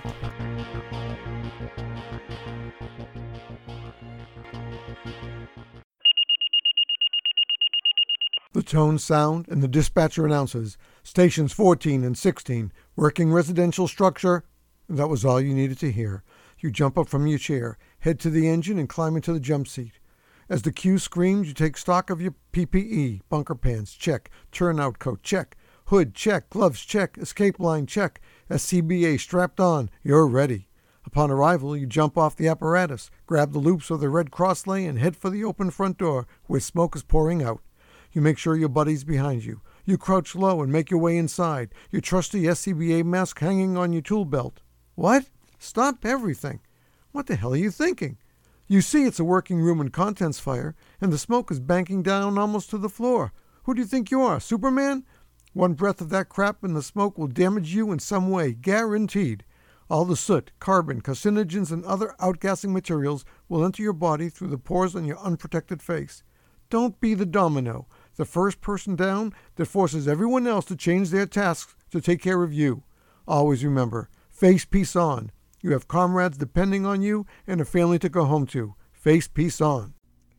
Speaker 1: The tone, sound, and the dispatcher announces stations 14 and 16, working residential structure. That was all you needed to hear. You jump up from your chair, head to the engine, and climb into the jump seat. As the cue screams, you take stock of your PPE, bunker pants, check, turnout coat, check, hood, check, gloves, check, escape line, check, SCBA strapped on, you're ready. Upon arrival, you jump off the apparatus, grab the loops of the red cross lay, and head for the open front door, where smoke is pouring out. You make sure your buddy's behind you. You crouch low and make your way inside, your trusty SCBA mask hanging on your tool belt. What? Stop everything. What the hell are you thinking? You see it's a working room and contents fire, and the smoke is banking down almost to the floor. Who do you think you are, Superman? One breath of that crap in the smoke will damage you in some way, guaranteed. All the soot, carbon, carcinogens, and other outgassing materials will enter your body through the pores on your unprotected face. Don't be the domino, the first person down that forces everyone else to change their tasks to take care of you. Always remember, face peace on. You have comrades depending on you and a family to go home to. Face peace on.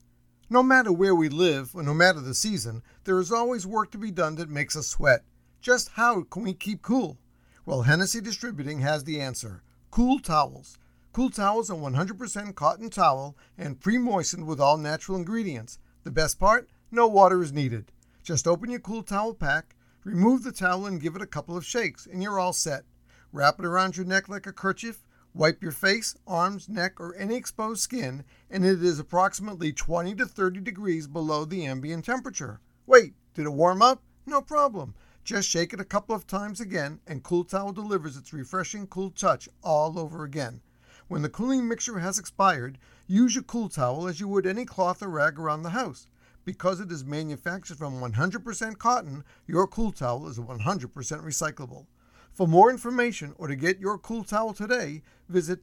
Speaker 1: No matter where we live, or no matter the season, there is always work to be done that makes us sweat. Just how can we keep cool? Well, Hennessy Distributing has the answer. Cool Towels. Cool Towels are 100% cotton towel and pre-moistened with all natural ingredients. The best part? No water is needed. Just open your Cool Towel pack, remove the towel and give it a couple of shakes, and you're all set. Wrap it around your neck like a kerchief, wipe your face, arms, neck, or any exposed skin, and it is approximately 20 to 30 degrees below the ambient temperature. Wait, did it warm up? No problem. Just shake it a couple of times again, and Cool Towel delivers its refreshing cool touch all over again. When the cooling mixture has expired, use your Cool Towel as you would any cloth or rag around the house. Because it is manufactured from 100% cotton, your Cool Towel is 100% recyclable. For more information or to get your Cool Towel today, visit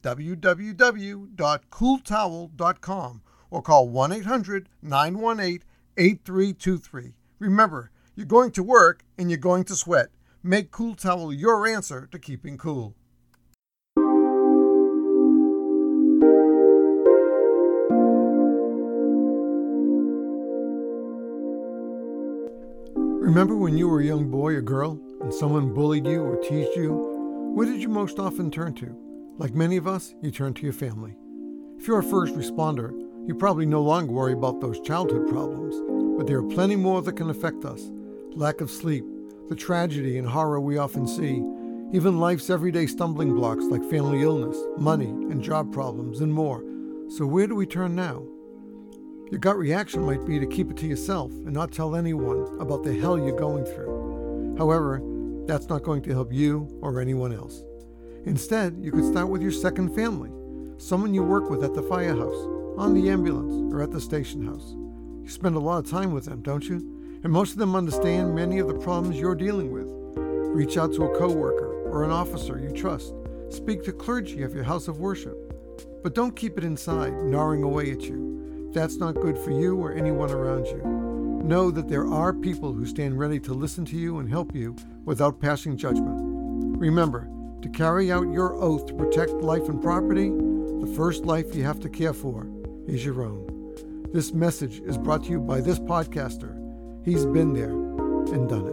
Speaker 1: www.cooltowel.com or call 1-800-918-8323. Remember, you're going to work and you're going to sweat. Make Cool Towel your answer to keeping cool. Remember when you were a young boy or girl and someone bullied you or teased you? What did you most often turn to? Like many of us, you turn to your family. If you're a first responder, you probably no longer worry about those childhood problems, but there are plenty more that can affect us. Lack of sleep, the tragedy and horror we often see, even life's everyday stumbling blocks like family illness, money, and job problems, and more. So where do we turn now? Your gut reaction might be to keep it to yourself and not tell anyone about the hell you're going through. However, that's not going to help you or anyone else. Instead, you could start with your second family, someone you work with at the firehouse, on the ambulance, or at the station house. You spend a lot of time with them, don't you? And most of them understand many of the problems you're dealing with. Reach out to a coworker or an officer you trust. Speak to clergy of your house of worship. But don't keep it inside, gnawing away at you. That's not good for you or anyone around you. Know that there are people who stand ready to listen to you and help you without passing judgment. Remember, to carry out your oath to protect life and property, the first life you have to care for is your own. This message is brought to you by this podcaster. He's been there and done it.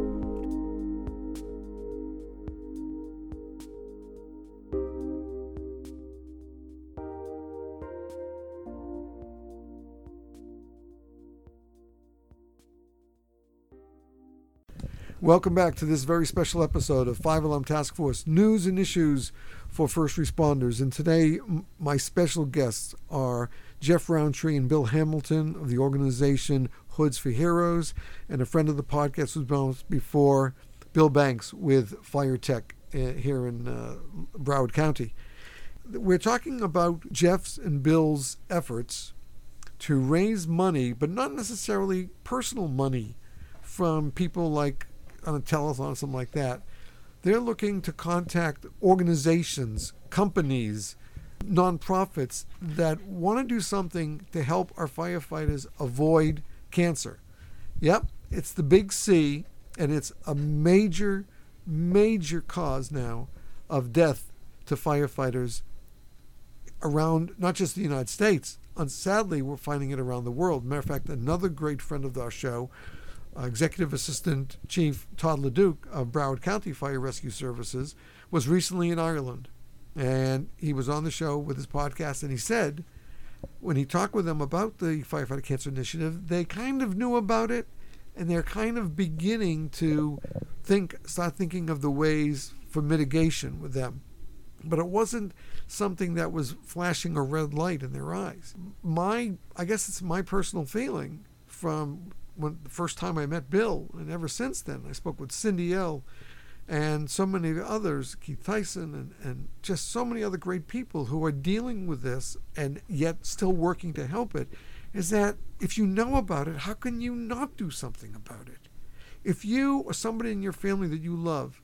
Speaker 1: Welcome back to this very special episode of 5 Alarm Task Force News and Issues for First Responders. And today, my special guests are Jeff Roundtree and Bill Hamilton of the organization Hoods for Heroes, and a friend of the podcast who's been on before, Bill Banks with Fire Tech here in Broward County. We're talking about Jeff's and Bill's efforts to raise money, but not necessarily personal money, from people like on a telethon or something like that. They're looking to contact organizations, companies, nonprofits that want to do something to help our firefighters avoid cancer. Yep, it's the big C, and it's a major, major cause now of death to firefighters around not just the United States. And sadly, we're finding it around the world. Matter of fact, another great friend of our show, Executive Assistant Chief Todd LeDuc of Broward County Fire Rescue Services, was recently in Ireland. And he was on the show with his podcast, and he said when he talked with them about the Firefighter Cancer Initiative, they kind of knew about it, and they're kind of beginning to start thinking of the ways for mitigation with them. But it wasn't something that was flashing a red light in their eyes. I guess it's my personal feeling from when the first time I met Bill, and ever since then, I spoke with Cindy L. and so many others, Keith Tyson, and just so many other great people who are dealing with this and yet still working to help it, is that if you know about it, how can you not do something about it? If you or somebody in your family that you love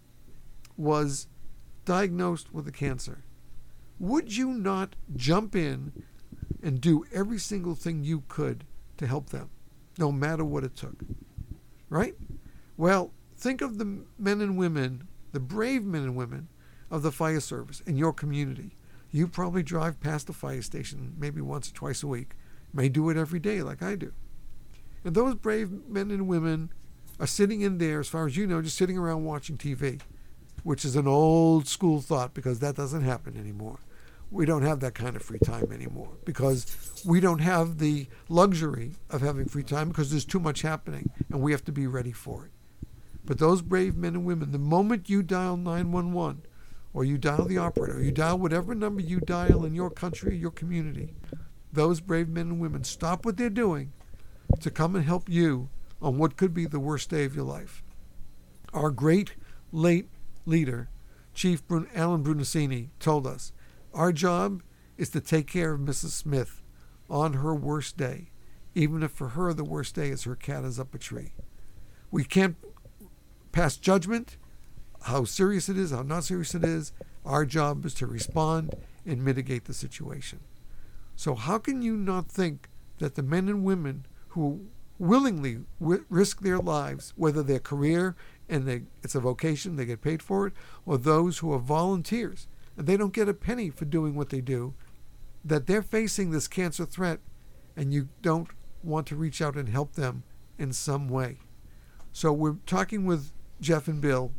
Speaker 1: was diagnosed with a cancer, would you not jump in and do every single thing you could to help them, no matter what it took? Right? Well, think of the men and women, the brave men and women of the fire service in your community. You probably drive past the fire station maybe once or twice a week. may do it every day like I do. And those brave men and women are sitting in there, as far as you know, just sitting around watching TV, which is an old school thought because that doesn't happen anymore. We don't have that kind of free time anymore because we don't have the luxury of having free time because there's too much happening and we have to be ready for it. But those brave men and women, the moment you dial 911 or you dial the operator or you dial whatever number you dial in your country or your community, those brave men and women stop what they're doing to come and help you on what could be the worst day of your life. Our great late leader, Chief Alan Brunacini, told us, our job is to take care of Mrs. Smith on her worst day, even if for her the worst day is her cat is up a tree. We can't pass judgment, how serious it is, how not serious it is. Our job is to respond and mitigate the situation. So how can you not think that the men and women who willingly risk their lives, whether their career and it's a vocation, they get paid for it, or those who are volunteers, and they don't get a penny for doing what they do, that they're facing this cancer threat and you don't want to reach out and help them in some way. So we're talking with Jeff and Bill,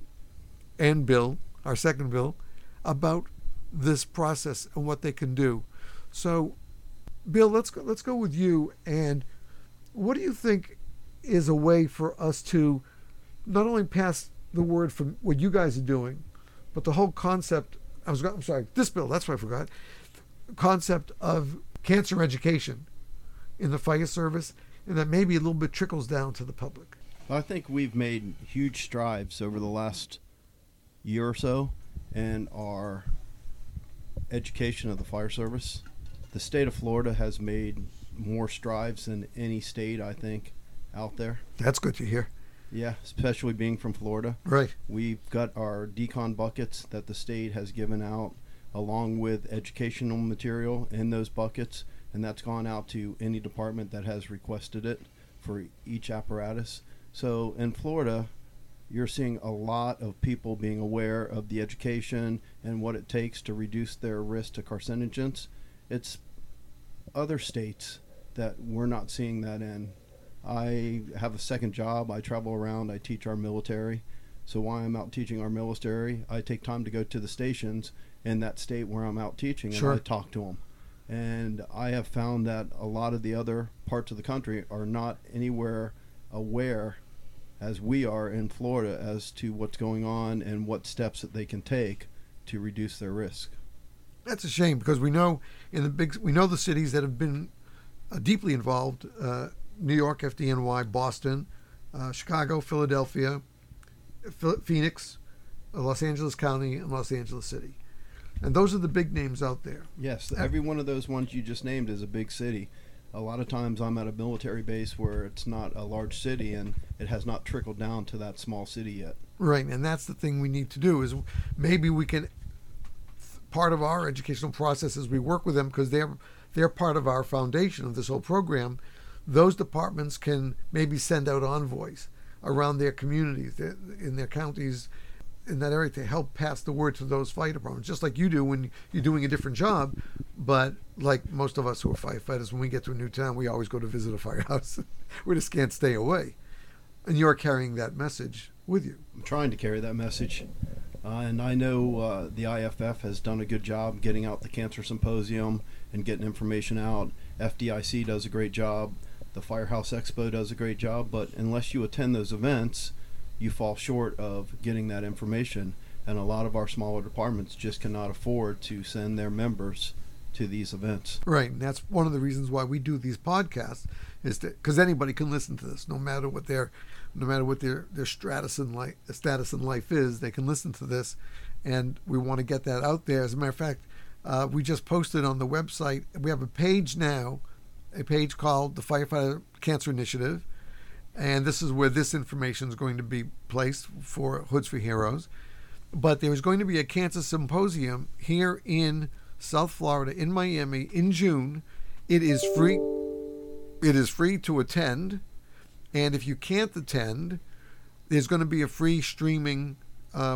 Speaker 1: our second Bill, about this process and what they can do. So, Bill, let's go with you. And what do you think is a way for us to not only pass the word from what you guys are doing, but the whole concept? I'm sorry, this bill. That's what I forgot. Concept of cancer education in the fire service, and that maybe a little bit trickles down to the public.
Speaker 5: I think we've made huge strides over the last year or so in our education of the fire service. The state of Florida has made more strides than any state, I think, out there.
Speaker 1: That's good to hear.
Speaker 5: Yeah, especially being from Florida.
Speaker 1: Right.
Speaker 5: We've got our decon buckets that the state has given out along with educational material in those buckets, and that's gone out to any department that has requested it for each apparatus. So in Florida, you're seeing a lot of people being aware of the education and what it takes to reduce their risk to carcinogens. It's other states that we're not seeing that in. I have a second job. I travel around. I teach our military. So while I'm out teaching our military, I take time to go to the stations in that state where I'm out teaching, and
Speaker 1: Sure.
Speaker 5: I talk to them. And I have found that a lot of the other parts of the country are not anywhere aware as we are in Florida as to what's going on and what steps that they can take to reduce their risk.
Speaker 1: That's a shame because we know the cities that have been deeply involved: New York, FDNY, Boston, Chicago, Philadelphia, Phoenix, Los Angeles County, and Los Angeles City. And those are the big names out there.
Speaker 5: Yes, every one of those ones you just named is a big city. A lot of times I'm at a military base where it's not a large city and it has not trickled down to that small city yet.
Speaker 1: Right, and that's the thing we need to do is maybe we can, part of our educational process is we work with them because they're part of our foundation of this whole program. Those departments can maybe send out envoys around their communities, in their counties, in that area to help pass the word to those fire departments, just like you do when you're doing a different job. But like most of us who are firefighters, when we get to a new town, we always go to visit a firehouse. We just can't stay away. And you're carrying that message with you.
Speaker 5: I'm trying to carry that message. And I know the IFF has done a good job getting out the Cancer Symposium and getting information out. FDIC does a great job. The Firehouse Expo does a great job. But unless you attend those events, you fall short of getting that information. And a lot of our smaller departments just cannot afford to send their members to these events.
Speaker 1: Right, and that's one of the reasons why we do these podcasts, is because anybody can listen to this, no matter what their status in life is. They can listen to this, and we want to get that out there. As a matter of fact, we just posted on the website. We have a page now, a page called the Firefighter Cancer Initiative, and this is where this information is going to be placed for Hoods for Heroes. But there is going to be a cancer symposium here in South Florida, in Miami, in June. It is free. It is free to attend, and if you can't attend, there's going to be a free streaming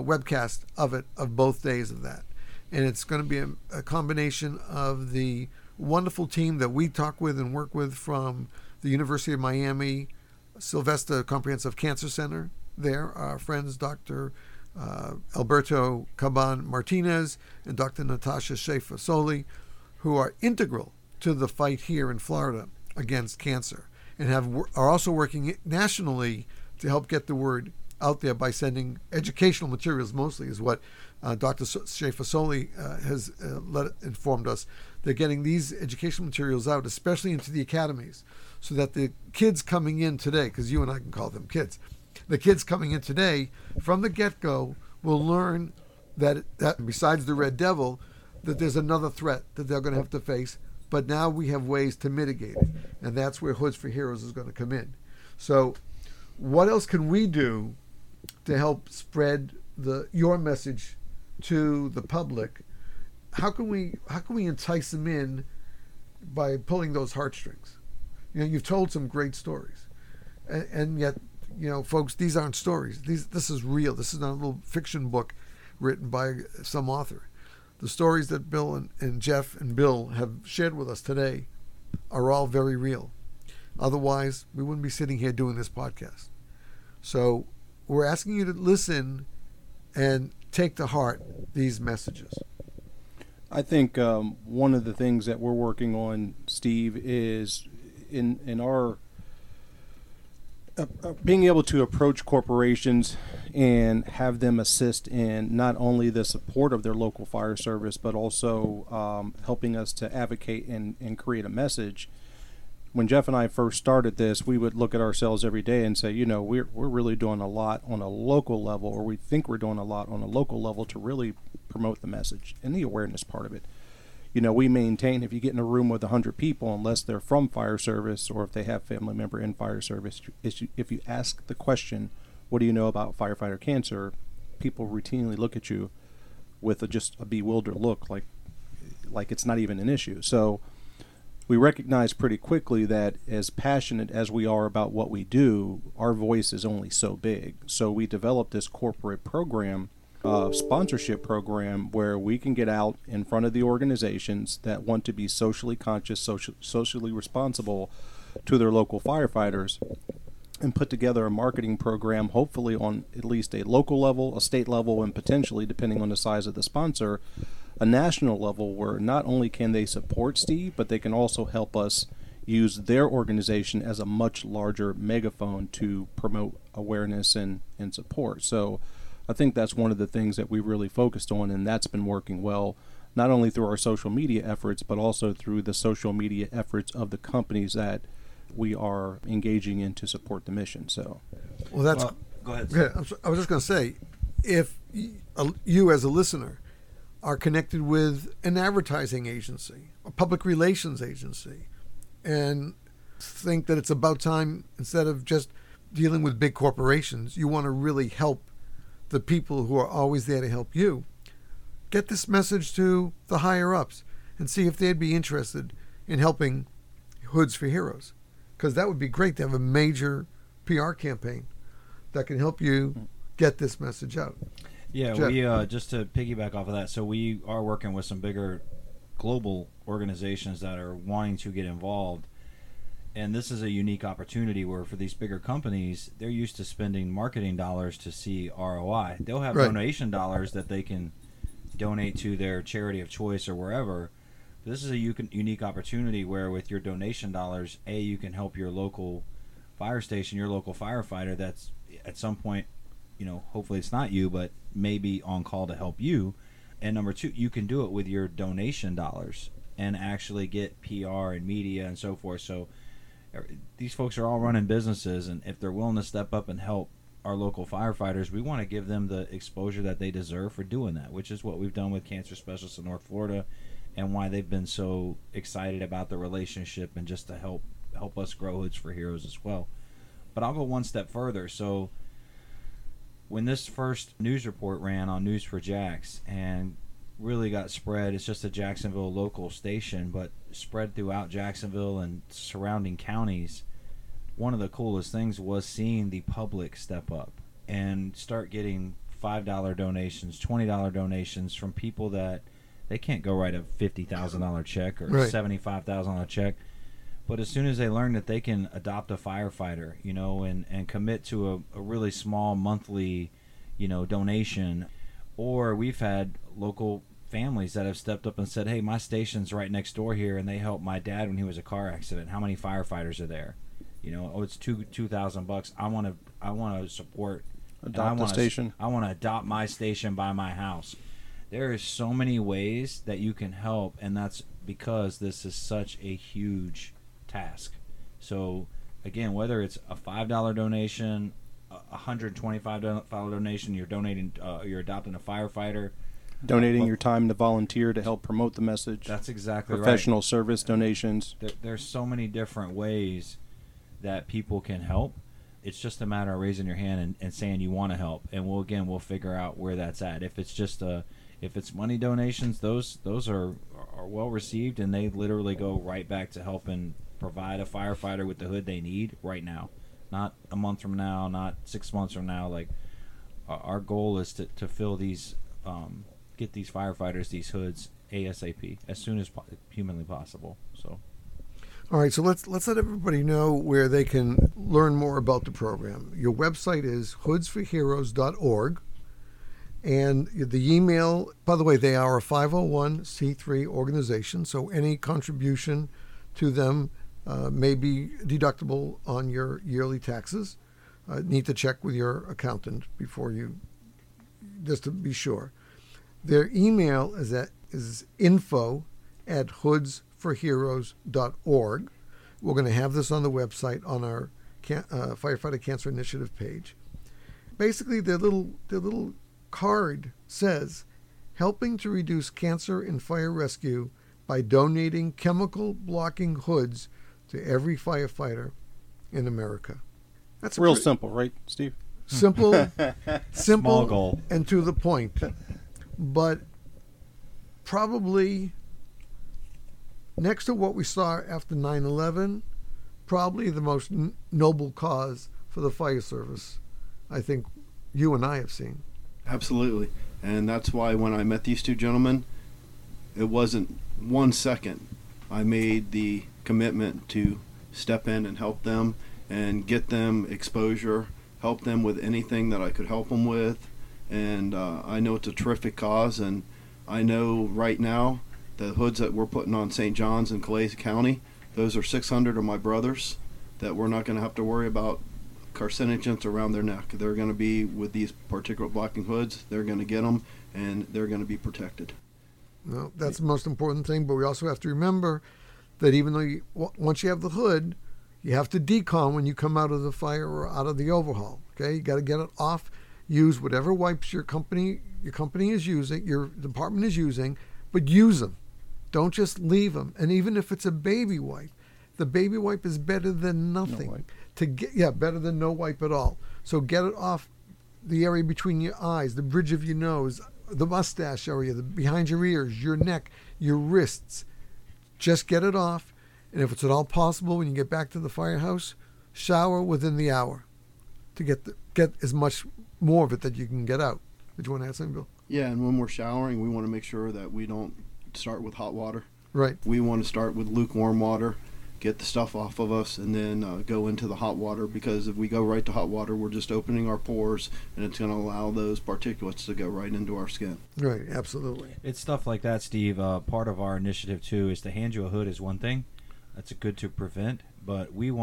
Speaker 1: webcast of both days of that. And it's going to be a combination of the wonderful team that we talk with and work with from the University of Miami, Sylvester Comprehensive Cancer Center. There, our friends Dr. Alberto Caban Martinez and Dr. Natasha Schaefer-Soli, who are integral to the fight here in Florida against cancer, and are also working nationally to help get the word out there by sending educational materials, mostly is what Dr. Schaefer-Soli has informed us. They're getting these educational materials out, especially into the academies, so that the kids coming in today, because you and I can call them kids, the kids coming in today, from the get-go, will learn that besides the Red Devil, that there's another threat that they're going to have to face, but now we have ways to mitigate it, and that's where Hoods for Heroes is going to come in. So what else can we do to help spread your message to the public? How can we entice them in by pulling those heartstrings? You've told some great stories, and yet, folks, these aren't stories. This is real. This is not a little fiction book written by some author. The stories that Bill and Jeff and Bill have shared with us today are all very real. Otherwise, we wouldn't be sitting here doing this podcast. So we're asking you to listen and take to heart these messages.
Speaker 4: I think one of the things that we're working on, Steve, is in our being able to approach corporations and have them assist in not only the support of their local fire service, but also helping us to advocate and create a message. When Jeff and I first started this, we would look at ourselves every day and say, we're really doing a lot on a local level, or we think we're doing a lot on a local level to really promote the message and the awareness part of it. We maintain, if you get in a room with 100 people, unless they're from fire service or if they have family member in fire service, if you ask the question, what do you know about firefighter cancer, people routinely look at you with just a bewildered look, like it's not even an issue. So we recognize pretty quickly that as passionate as we are about what we do, our voice is only so big. So we developed this corporate program, sponsorship program, where we can get out in front of the organizations that want to be socially conscious, socially responsible to their local firefighters, and put together a marketing program, hopefully on at least a local level, a state level, and potentially, depending on the size of the sponsor, a national level, where not only can they support Steve, but they can also help us use their organization as a much larger megaphone to promote awareness and support. So I think that's one of the things that we really focused on, and that's been working well, not only through our social media efforts, but also through the social media efforts of the companies that we are engaging in to support the mission. So,
Speaker 3: go ahead.
Speaker 1: Yeah, I was just going to say, if you as a listener are connected with an advertising agency, a public relations agency, and think that it's about time, instead of just dealing with big corporations, you want to really help the people who are always there to help you, get this message to the higher ups and see if they'd be interested in helping Hoods for Heroes. Because that would be great to have a major PR campaign that can help you get this message out.
Speaker 3: Yeah,
Speaker 1: Jeff.
Speaker 3: we just to piggyback off of that, so we are working with some bigger global organizations that are wanting to get involved. And this is a unique opportunity where, for these bigger companies, they're used to spending marketing dollars to see ROI. They'll have donation dollars that they can donate to their charity of choice or wherever. But this is a unique opportunity where, with your donation dollars, you can help your local fire station, your local firefighter that's at some point, hopefully it's not you, but maybe on call to help you. And number two, you can do it with your donation dollars and actually get PR and media and so forth. So these folks are all running businesses, and if they're willing to step up and help our local firefighters, we want to give them the exposure that they deserve for doing that, which is what we've done with Cancer Specialists in North Florida, and why they've been so excited about the relationship and just to help us grow Hoods for Heroes as well. But I'll go one step further. So when this first news report ran on News4JAX and really got spread, it's just a Jacksonville local station, but spread throughout Jacksonville and surrounding counties, one of the coolest things was seeing the public step up and start getting $5 donations, $20 donations from people that They can't go write a $50,000 check or
Speaker 1: Right.
Speaker 3: $75,000 check. But as soon as they learn that they can adopt a firefighter, and commit to a really small monthly, donation, or we've had local families that have stepped up and said, hey, my station's right next door here, and they helped my dad when he was in a car accident. How many firefighters are there? It's $2,000. I want to support.
Speaker 4: Adopt a station.
Speaker 3: I want to adopt my station by my house. There is so many ways that you can help, and that's because this is such a huge task. So again, whether it's a $5 donation, a $125 donation, you're adopting a firefighter,
Speaker 4: Donating your time to volunteer to help promote the message.
Speaker 3: that's exactly
Speaker 4: Professional
Speaker 3: right.
Speaker 4: service donations.
Speaker 3: There's so many different ways that people can help. It's just a matter of raising your hand and saying you want to help, and we'll figure out where that's at. If it's just if it's money donations, those are well received, and they literally go right back to helping provide a firefighter with the hood they need right now, not a month from now, not 6 months from now. Like our goal is to fill these, get these firefighters these hoods ASAP as soon as humanly possible. So.
Speaker 1: All right, so let's let everybody know where they can learn more about the program. Your website is hoodsforheroes.org, and the email, by the way, they are a 501c3 organization, so any contribution to them may be deductible on your yearly taxes. Need to check with your accountant before you, just to be sure. Their email is info@hoodsforheroes.org. We're going to have this on the website on our Firefighter Cancer Initiative page. Basically, their little card says, helping to reduce cancer in fire rescue by donating chemical blocking hoods to every firefighter in America. That's
Speaker 4: Real simple, right, Steve?
Speaker 1: simple,
Speaker 3: Small goal.
Speaker 1: and to the point. But probably next to what we saw after 9/11, probably the most noble cause for the fire service I think you and I have seen.
Speaker 5: Absolutely. And that's why when I met these two gentlemen, it wasn't 1 second. I made the commitment to step in and help them and get them exposure, help them with anything that I could help them with. And I know it's a terrific cause, and I know right now the hoods that we're putting on St. John's and Calais County, those are 600 of my brothers that we're not going to have to worry about carcinogens around their neck. They're going to be with these particulate blocking hoods. They're going to get them, and they're going to be protected.
Speaker 1: No, that's the most important thing, but we also have to remember that even though once you have the hood, you have to decon when you come out of the fire or out of the overhaul. Okay, you got to get it off. Use whatever wipes your company is using, your department is using, but use them. Don't just leave them. And even if it's a baby wipe, the baby wipe is better than nothing.
Speaker 4: No wipe.
Speaker 1: Better than no wipe at all. So get it off the area between your eyes, the bridge of your nose, the mustache area, behind your ears, your neck, your wrists. Just get it off. And if it's at all possible, when you get back to the firehouse, shower within the hour to get as much more of it that you can get out. Did you want to add something, Bill?
Speaker 5: Yeah, and when we're showering, we want to make sure that we don't start with hot water.
Speaker 1: Right.
Speaker 5: We want to start with lukewarm water, get the stuff off of us, and then go into the hot water, because if we go right to hot water, we're just opening our pores, and it's going to allow those particulates to go right into our skin.
Speaker 1: Right, absolutely.
Speaker 3: It's stuff like that, Steve. Part of our initiative too is to hand you a hood is one thing. That's good to prevent, but we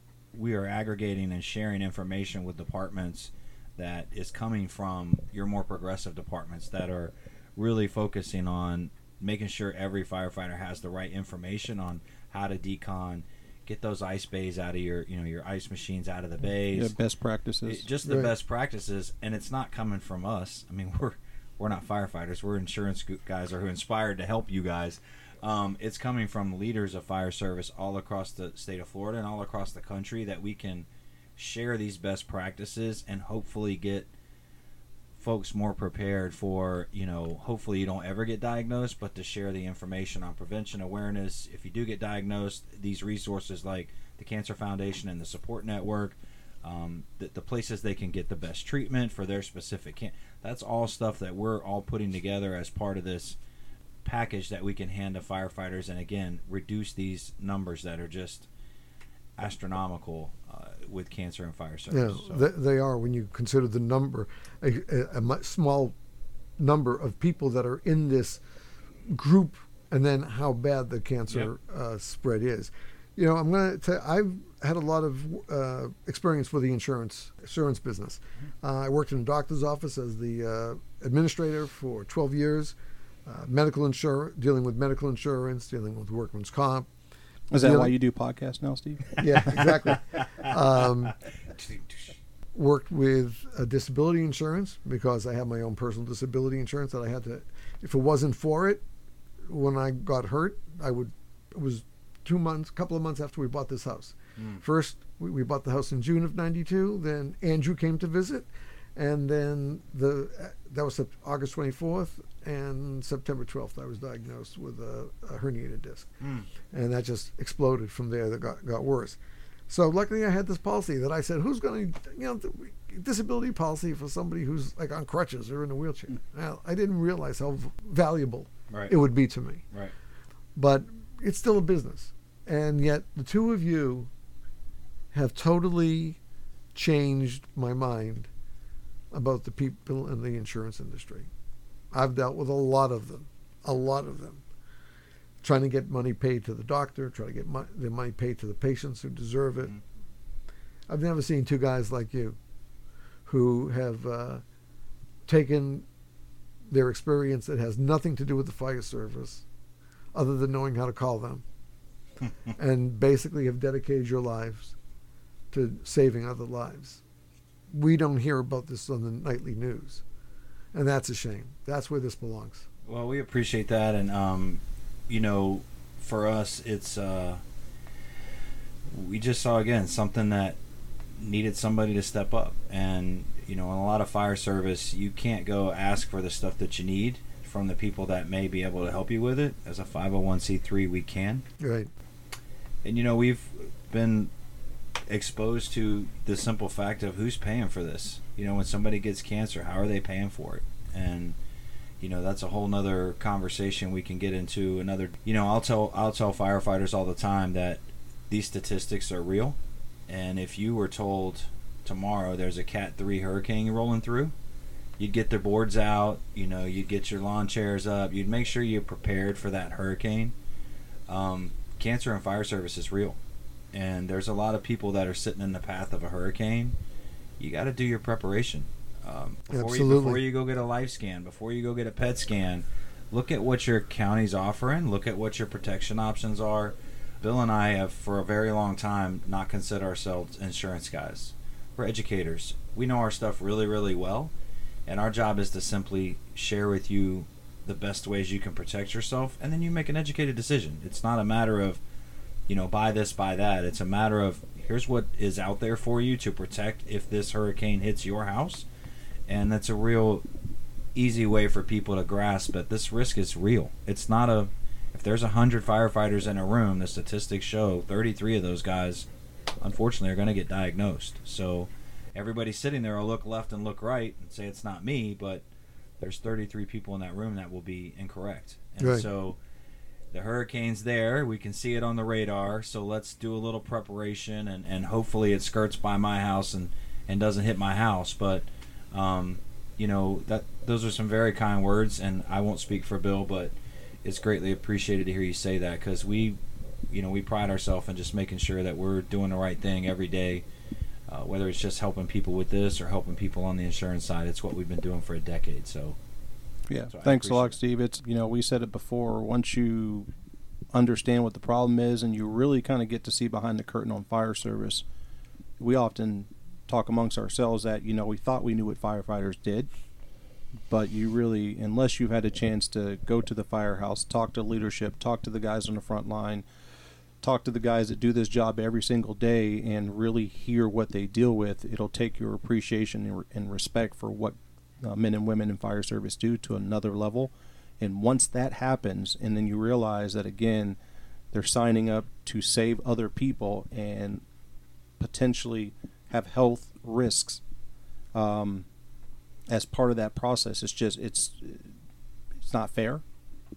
Speaker 3: are aggregating and sharing information with departments that is coming from your more progressive departments that are really focusing on making sure every firefighter has the right information on how to decon, get those ice bays out of your ice machines out of the bays.
Speaker 4: Yeah, best practices.
Speaker 3: Just the
Speaker 1: Right.
Speaker 3: best practices, and it's not coming from us. I mean, we're not firefighters. We're insurance guys who are inspired to help you guys. It's coming from leaders of fire service all across the state of Florida and all across the country that we can share these best practices and hopefully get folks more prepared for, hopefully you don't ever get diagnosed, but to share the information on prevention awareness. If you do get diagnosed, these resources like the Cancer Foundation and the support network, the places they can get the best treatment for their specific that's all stuff that we're all putting together as part of this package that we can hand to firefighters, and again reduce these numbers that are just astronomical with cancer and fire service.
Speaker 1: Yeah, they are when you consider the number, small number of people that are in this group, and then how bad the cancer spread is. You know, I'm going to tell you, I've had a lot of experience with the insurance business. I worked in a doctor's office as the administrator for 12 years, dealing with medical insurance, dealing with workman's comp.
Speaker 4: Is that why you do podcasts now, Steve?
Speaker 1: Yeah, exactly. Worked with disability insurance because I have my own personal disability insurance that I had to, if it wasn't for it, when I got hurt, it was couple of months after we bought this house. First, we bought the house in June of '92. Then Andrew came to visit, and then that was August 24th, and September 12th I was diagnosed with a herniated disc, and that just exploded from there. That got worse. So luckily I had this policy that I said, who's going to, disability policy for somebody who's like on crutches or in a wheelchair. Well, I didn't realize how valuable it would be to me.
Speaker 3: Right.
Speaker 1: But it's still a business. And yet the two of you have totally changed my mind about the people in the insurance industry. I've dealt with a lot of them, trying to get money paid to the doctor, trying to get the money paid to the patients who deserve it. I've never seen two guys like you who have taken their experience that has nothing to do with the fire service other than knowing how to call them and basically have dedicated your lives to saving other lives. We don't hear about this on the nightly news, and that's a shame. That's where this belongs.
Speaker 3: Well, we appreciate that, and for us, it's we just saw again something that needed somebody to step up, and in a lot of fire service, you can't go ask for the stuff that you need from the people that may be able to help you with it. As a 501c3, we can.
Speaker 1: Right.
Speaker 3: And we've been exposed to the simple fact of who's paying for this. When somebody gets cancer, how are they paying for it? And that's a whole nother conversation we can get into another. I'll tell firefighters all the time that these statistics are real, and if you were told tomorrow there's a Cat 3 hurricane rolling through, you'd get their boards out, you'd get your lawn chairs up, you'd make sure you're prepared for that hurricane. Cancer and fire service is real, and there's a lot of people that are sitting in the path of a hurricane. You got to do your preparation. Before you go get a life scan, before you go get a PET scan, look at what your county's offering, look at what your protection options are. Bill and I have for a very long time not considered ourselves insurance guys. We're educators. We know our stuff really, really well, and our job is to simply share with you the best ways you can protect yourself, and then you make an educated decision. It's not a matter of, buy this, buy that. It's a matter of, here's what is out there for you to protect if this hurricane hits your house. And that's a real easy way for people to grasp that this risk is real. It's not if there's 100 firefighters in a room, the statistics show 33 of those guys, unfortunately, are going to get diagnosed. So everybody sitting there will look left and look right and say it's not me, but there's 33 people in that room that will be incorrect. And so the hurricane's there. We can see it on the radar. So let's do a little preparation, and hopefully it skirts by my house and doesn't hit my house. But those are some very kind words, and I won't speak for Bill, but it's greatly appreciated to hear you say that, because we pride ourselves in just making sure that we're doing the right thing every day, whether it's just helping people with this or helping people on the insurance side. It's what we've been doing for a decade. So
Speaker 4: thanks a lot, Steve. It's we said it before, once you understand what the problem is and you really kind of get to see behind the curtain on fire service, we often talk amongst ourselves that we thought we knew what firefighters did, but you really, unless you've had a chance to go to the firehouse, talk to leadership, talk to the guys on the front line, talk to the guys that do this job every single day, and really hear what they deal with, it'll take your appreciation and respect for what men and women in fire service do to another level. And once that happens, and then you realize that again they're signing up to save other people and potentially have health risks as part of that process. It's not fair.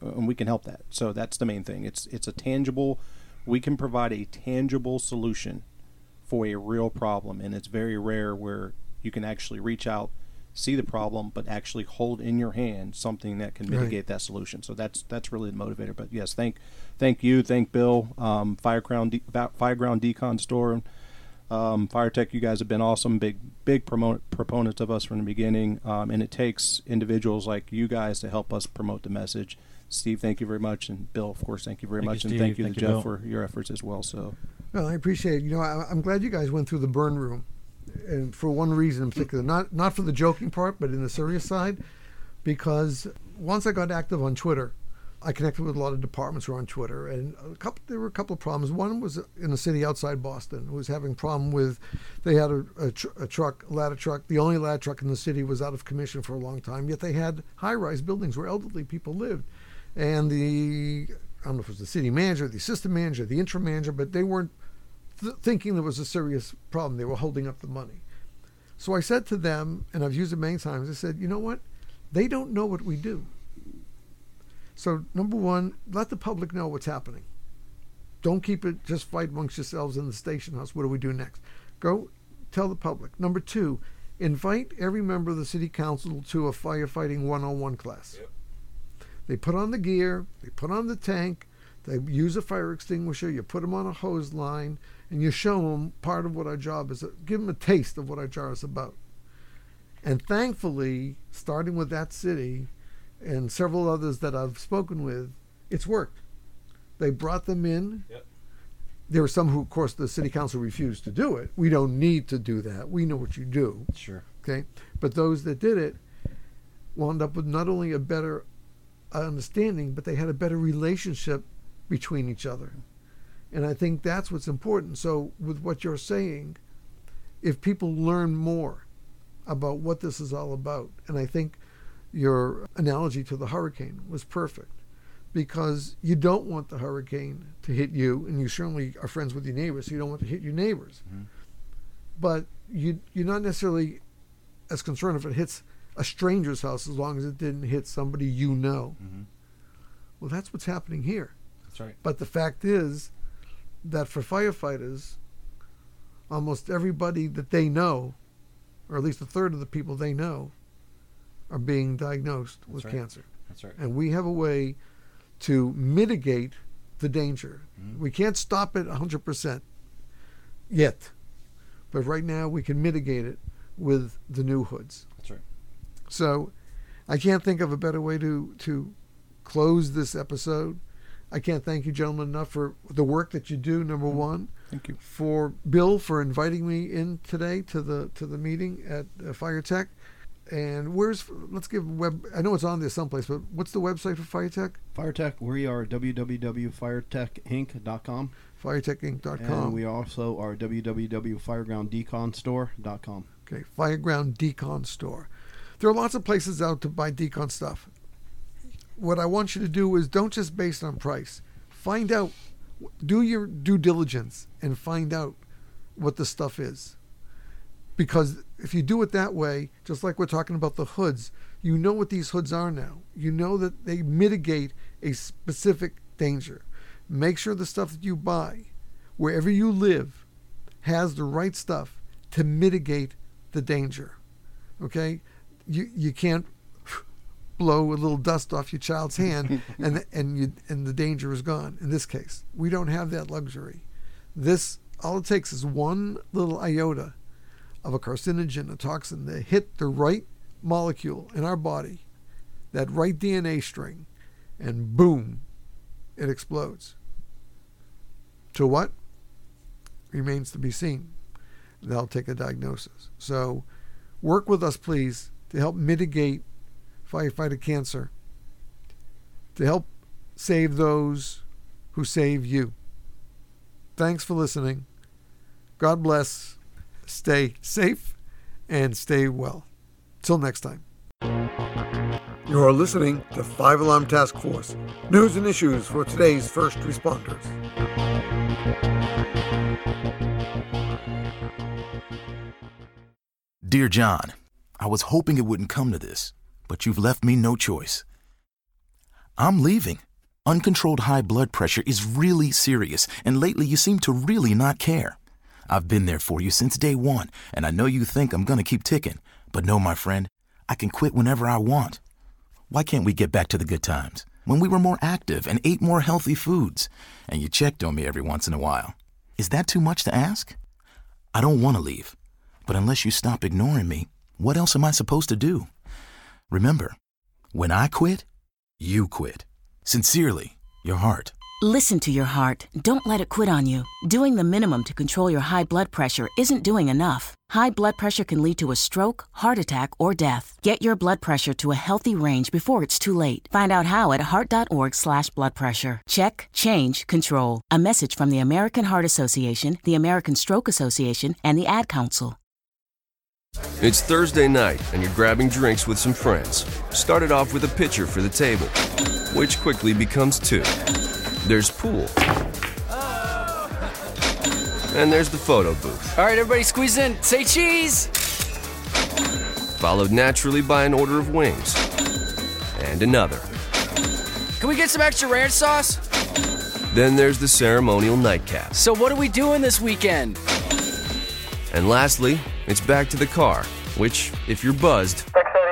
Speaker 4: and we can help that. So that's the main thing. It's a tangible. We can provide a tangible solution for a real problem, and it's very rare where you can actually reach out, see the problem, but actually hold in your hand something that can mitigate that solution. So that's really the motivator. But yes, thank you, thank Bill, Fireground Decon Store, FireTech. You guys have been awesome, big proponents of us from the beginning, and it takes individuals like you guys to help us promote the message. Steve, thank you very much, and Bill, of course, thank you very much, and thank you to Jeff
Speaker 2: Bill,
Speaker 4: for your efforts as well. So,
Speaker 1: well, I appreciate it. I'm glad you guys went through the burn room, and for one reason in particular, not for the joking part, but in the serious side, because once I got active on Twitter, I connected with a lot of departments who are on Twitter, and there were a couple of problems. One was in a city outside Boston, who was having a problem with, they had a ladder truck. The only ladder truck in the city was out of commission for a long time, yet they had high-rise buildings where elderly people lived. And I don't know if it was the city manager, the assistant manager, the interim manager, but they weren't thinking there was a serious problem. They were holding up the money. So I said to them, and I've used it many times, I said, you know what? They don't know what we do. So number one, let the public know what's happening. Don't keep it just fight amongst yourselves in the station house. What do we do next? Go tell the public. Number two, invite every member of the city council to a firefighting 101 class. Yep. They put on the gear, they put on the tank, they use a fire extinguisher, you put them on a hose line, and you show them part of what our job is. Give them a taste of what our job is about. And thankfully, starting with that city and several others that I've spoken with, it's worked. They brought them in. Yep. There were some who, of course, the city council refused to do it. We don't need to do that. We know what you do.
Speaker 2: Sure.
Speaker 1: Okay? But those that did it wound up with not only a better understanding, but they had a better relationship between each other. And I think that's what's important. So with what you're saying, if people learn more about what this is all about, and I think your analogy to the hurricane was perfect, because you don't want the hurricane to hit you, and you certainly are friends with your neighbors, so you don't want to hit your neighbors. Mm-hmm. But you're not necessarily as concerned if it hits a stranger's house as long as it didn't hit somebody you know. Mm-hmm. Well, that's what's happening here.
Speaker 2: That's right.
Speaker 1: But the fact is that for firefighters, almost everybody that they know, or at least a third of the people they know, are being diagnosed with cancer.
Speaker 2: That's right.
Speaker 1: And we have a way to mitigate the danger. Mm-hmm. We can't stop it 100% yet, but right now we can mitigate it with the new hoods.
Speaker 2: That's right.
Speaker 1: So I can't think of a better way to close this episode. I can't thank you, gentlemen, enough for the work that you do, number one.
Speaker 4: Thank you.
Speaker 1: For Bill for inviting me in today to the meeting at FireTech. And let's give web, I know it's on there someplace, but what's the website for FireTech?
Speaker 5: FireTech, we are www.firetechinc.com.
Speaker 1: FireTechInc.com.
Speaker 5: And we also are www.firegrounddecon.store.com.
Speaker 1: Okay, Fireground Decon Store. There are lots of places out to buy decon stuff. What I want you to do is don't just base it on price. Find out, do your due diligence and find out what the stuff is. Because if you do it that way, just like we're talking about the hoods, you know what these hoods are now. You know that they mitigate a specific danger. Make sure the stuff that you buy, wherever you live, has the right stuff to mitigate the danger. Okay? You can't blow a little dust off your child's hand and the danger is gone. In this case, we don't have that luxury. All it takes is one little iota of a carcinogen, a toxin, that hit the right molecule in our body, that right DNA string, and boom, it explodes. To what? Remains to be seen. They'll take a diagnosis. So work with us, please, to help mitigate firefighter cancer, to help save those who save you. Thanks for listening. God bless. Stay safe and stay well. Till next time. You're listening to 5 Alarm Task Force, news and issues for today's first responders.
Speaker 6: Dear John, I was hoping it wouldn't come to this, but you've left me no choice. I'm leaving. Uncontrolled high blood pressure is really serious, and lately you seem to really not care. I've been there for you since day one, and I know you think I'm gonna keep ticking. But no, my friend, I can quit whenever I want. Why can't we get back to the good times, when we were more active and ate more healthy foods, and you checked on me every once in a while? Is that too much to ask? I don't want to leave, but unless you stop ignoring me, what else am I supposed to do? Remember, when I quit, you quit. Sincerely, your heart.
Speaker 7: Listen to your heart. Don't let it quit on you. Doing the minimum to control your high blood pressure isn't doing enough. High blood pressure can lead to a stroke, heart attack, or death. Get your blood pressure to a healthy range before it's too late. Find out how at heart.org/bloodpressure. Check, change, control. A message from the American Heart Association, the American Stroke Association, and the Ad Council.
Speaker 8: It's Thursday night, and you're grabbing drinks with some friends. Started off with a pitcher for the table, which quickly becomes two. There's pool. And there's the photo booth.
Speaker 9: All right, everybody squeeze in. Say cheese!
Speaker 8: Followed naturally by an order of wings. And another.
Speaker 9: Can we get some extra ranch sauce?
Speaker 8: Then there's the ceremonial nightcap.
Speaker 9: So what are we doing this weekend?
Speaker 8: And lastly, it's back to the car, which, if you're buzzed,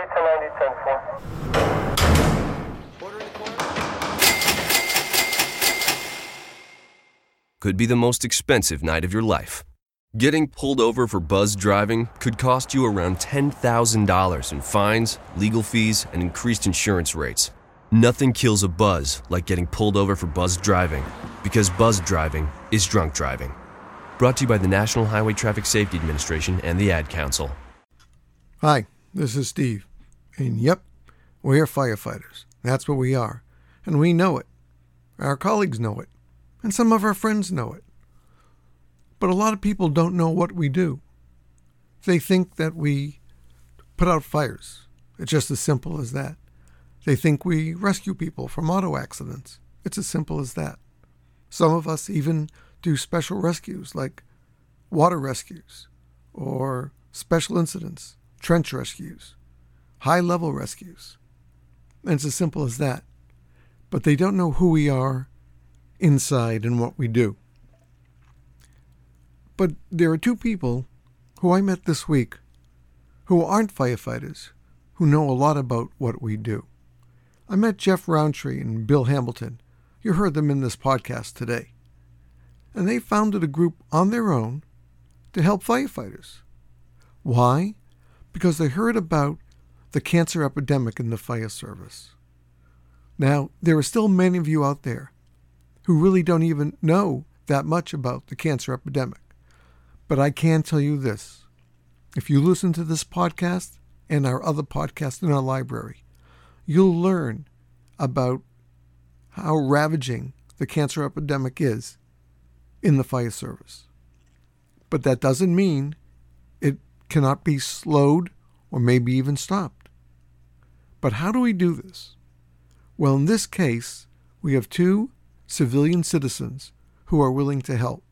Speaker 8: could be the most expensive night of your life. Getting pulled over for buzzed driving could cost you around $10,000 in fines, legal fees, and increased insurance rates. Nothing kills a buzz like getting pulled over for buzzed driving, because buzzed driving is drunk driving. Brought to you by the National Highway Traffic Safety Administration and the Ad Council.
Speaker 1: Hi, this is Steve. And yep, we're firefighters. That's what we are. And we know it. Our colleagues know it. And some of our friends know it. But a lot of people don't know what we do. They think that we put out fires. It's just as simple as that. They think we rescue people from auto accidents. It's as simple as that. Some of us even do special rescues like water rescues or special incidents, trench rescues, high-level rescues. And it's as simple as that. But they don't know who we are inside and what we do. But there are two people who I met this week who aren't firefighters, who know a lot about what we do. I met Jeff Roundtree and Bill Hamilton. You heard them in this podcast today. And they founded a group on their own to help firefighters. Why? Because they heard about the cancer epidemic in the fire service. Now, there are still many of you out there who really don't even know that much about the cancer epidemic. But I can tell you this. If you listen to this podcast and our other podcasts in our library, you'll learn about how ravaging the cancer epidemic is in the fire service. But that doesn't mean it cannot be slowed or maybe even stopped. But how do we do this? Well, in this case, we have two civilian citizens who are willing to help.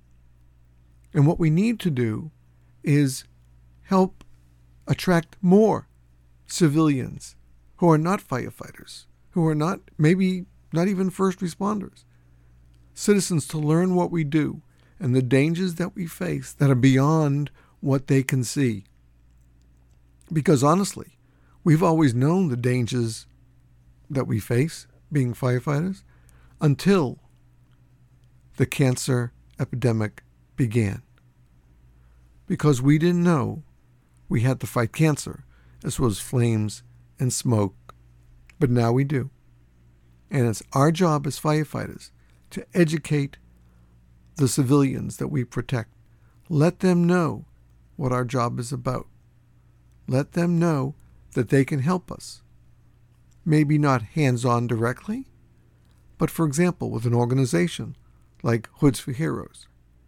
Speaker 1: And what we need to do is help attract more civilians who are not firefighters, who are not, maybe not even first responders, citizens to learn what we do and the dangers that we face that are beyond what they can see. Because honestly, we've always known the dangers that we face being firefighters until the cancer epidemic began. Because we didn't know we had to fight cancer as well as flames and smoke. But now we do. And it's our job as firefighters to educate the civilians that we protect. Let them know what our job is about. Let them know that they can help us. Maybe not hands-on directly, but for example, with an organization like Hoods for Heroes.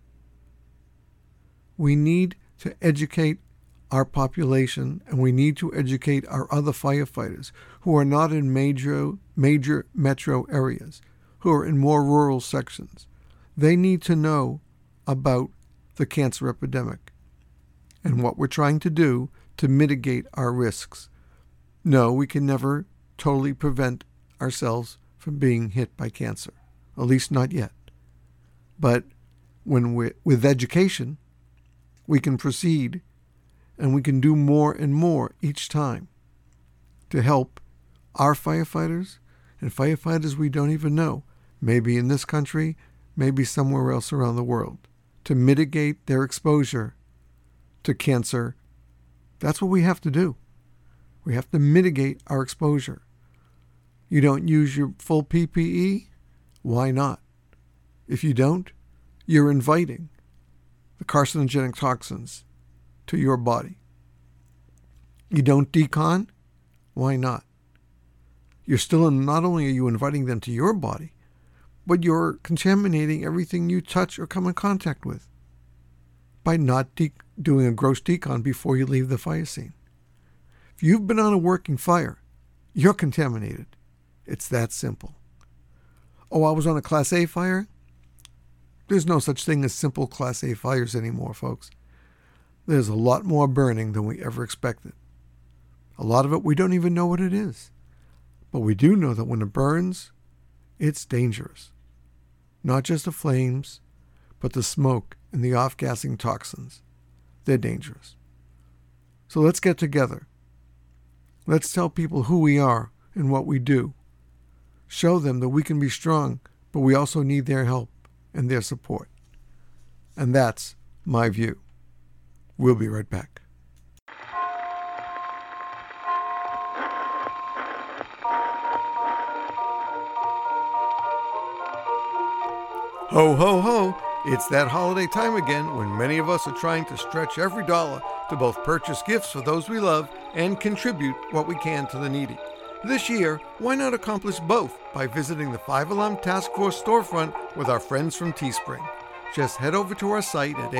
Speaker 1: We need to educate our population, and we need to educate our other firefighters who are not in major metro areas, who are in more rural sections. They need to know about the cancer epidemic and what we're trying to do to mitigate our risks. No, we can never totally prevent ourselves from being hit by cancer, at least not yet. But with education, we can proceed and we can do more and more each time to help our firefighters and firefighters we don't even know, maybe in this country, maybe somewhere else around the world, to mitigate their exposure to cancer. That's what we have to do. We have to mitigate our exposure. You don't use your full PPE? Why not? If you don't, you're inviting the carcinogenic toxins to your body. You don't decon? Why not? You're still, not only are you inviting them to your body, but you're contaminating everything you touch or come in contact with by not doing a gross decon before you leave the fire scene. If you've been on a working fire, you're contaminated. It's that simple. Oh, I was on a Class A fire? There's no such thing as simple Class A fires anymore, folks. There's a lot more burning than we ever expected. A lot of it we don't even know what it is. But we do know that when it burns, it's dangerous. Not just the flames, but the smoke and the off-gassing toxins. They're dangerous. So let's get together. Let's tell people who we are and what we do. Show them that we can be strong, but we also need their help and their support. And that's my view. We'll be right back. Ho, ho, ho! It's that holiday time again when many of us are trying to stretch every dollar to both purchase gifts for those we love and contribute what we can to the needy. This year, why not accomplish both by visiting the 5-Alarm Task Force storefront with our friends from Teespring? Just head over to our site at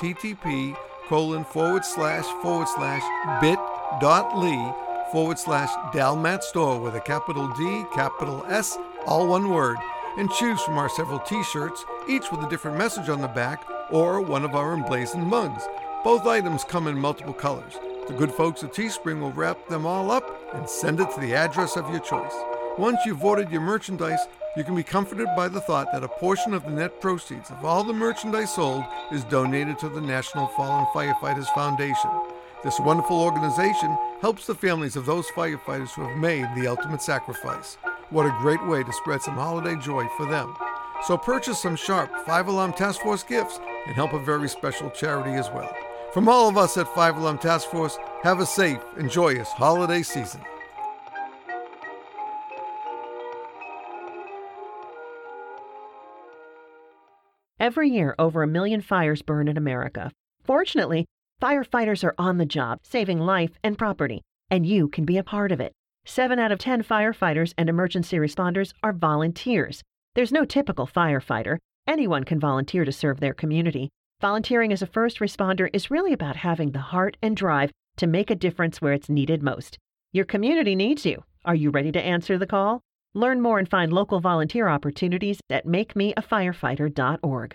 Speaker 1: http://bit.ly/Dalmat Store with a capital D, capital S, all one word, and choose from our several t-shirts, each with a different message on the back, or one of our emblazoned mugs. Both items come in multiple colors. The good folks at Teespring will wrap them all up and send it to the address of your choice. Once you've ordered your merchandise, you can be comforted by the thought that a portion of the net proceeds of all the merchandise sold is donated to the National Fallen Firefighters Foundation. This wonderful organization helps the families of those firefighters who have made the ultimate sacrifice. What a great way to spread some holiday joy for them. So purchase some sharp 5-Alarm Task Force gifts and help a very special charity as well. From all of us at 5-Alarm Task Force, have a safe and joyous holiday season.
Speaker 10: Every year, over 1 million fires burn in America. Fortunately, firefighters are on the job, saving life and property, and you can be a part of it. 7 out of 10 firefighters and emergency responders are volunteers. There's no typical firefighter. Anyone can volunteer to serve their community. Volunteering as a first responder is really about having the heart and drive to make a difference where it's needed most. Your community needs you. Are you ready to answer the call? Learn more and find local volunteer opportunities at makemeafirefighter.org.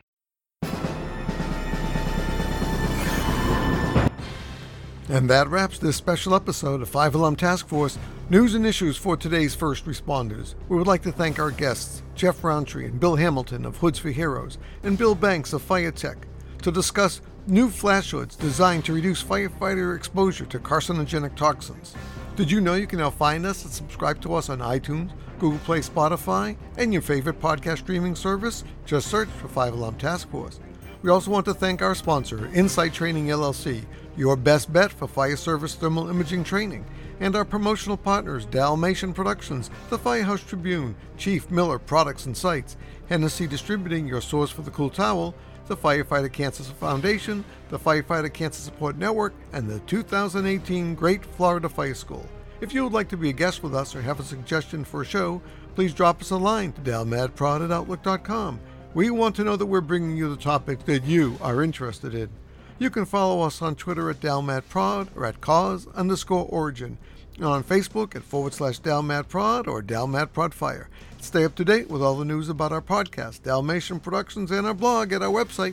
Speaker 1: And that wraps this special episode of 5-Alarm Task Force News and Issues for today's first responders. We would like to thank our guests, Jeff Roundtree and Bill Hamilton of Hoods for Heroes, and Bill Banks of FireTech, to discuss new flash hoods designed to reduce firefighter exposure to carcinogenic toxins. Did you know you can now find us and subscribe to us on iTunes, Google Play, Spotify, and your favorite podcast streaming service? Just search for 5-Alarm Task Force. We also want to thank our sponsor, Insight Training LLC, your best bet for fire service thermal imaging training, and our promotional partners, Dalmatian Productions, the Firehouse Tribune, Chief Miller Products and Sites, Hennessy Distributing, your source for the cool towel, the Firefighter Cancer Foundation, the Firefighter Cancer Support Network, and the 2018 Great Florida Fire School. If you would like to be a guest with us or have a suggestion for a show, please drop us a line to dalmadprod@outlook.com. We want to know that we're bringing you the topics that you are interested in. You can follow us on Twitter at DalmatProd or at cause_origin, and on Facebook at /DalmatProd or DalmatProdFire. Stay up to date with all the news about our podcast, Dalmatian Productions, and our blog at our website,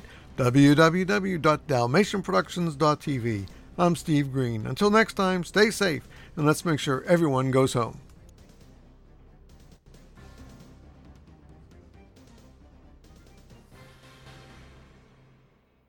Speaker 1: www.dalmatianproductions.tv. I'm Steve Green. Until next time, stay safe, and let's make sure everyone goes home.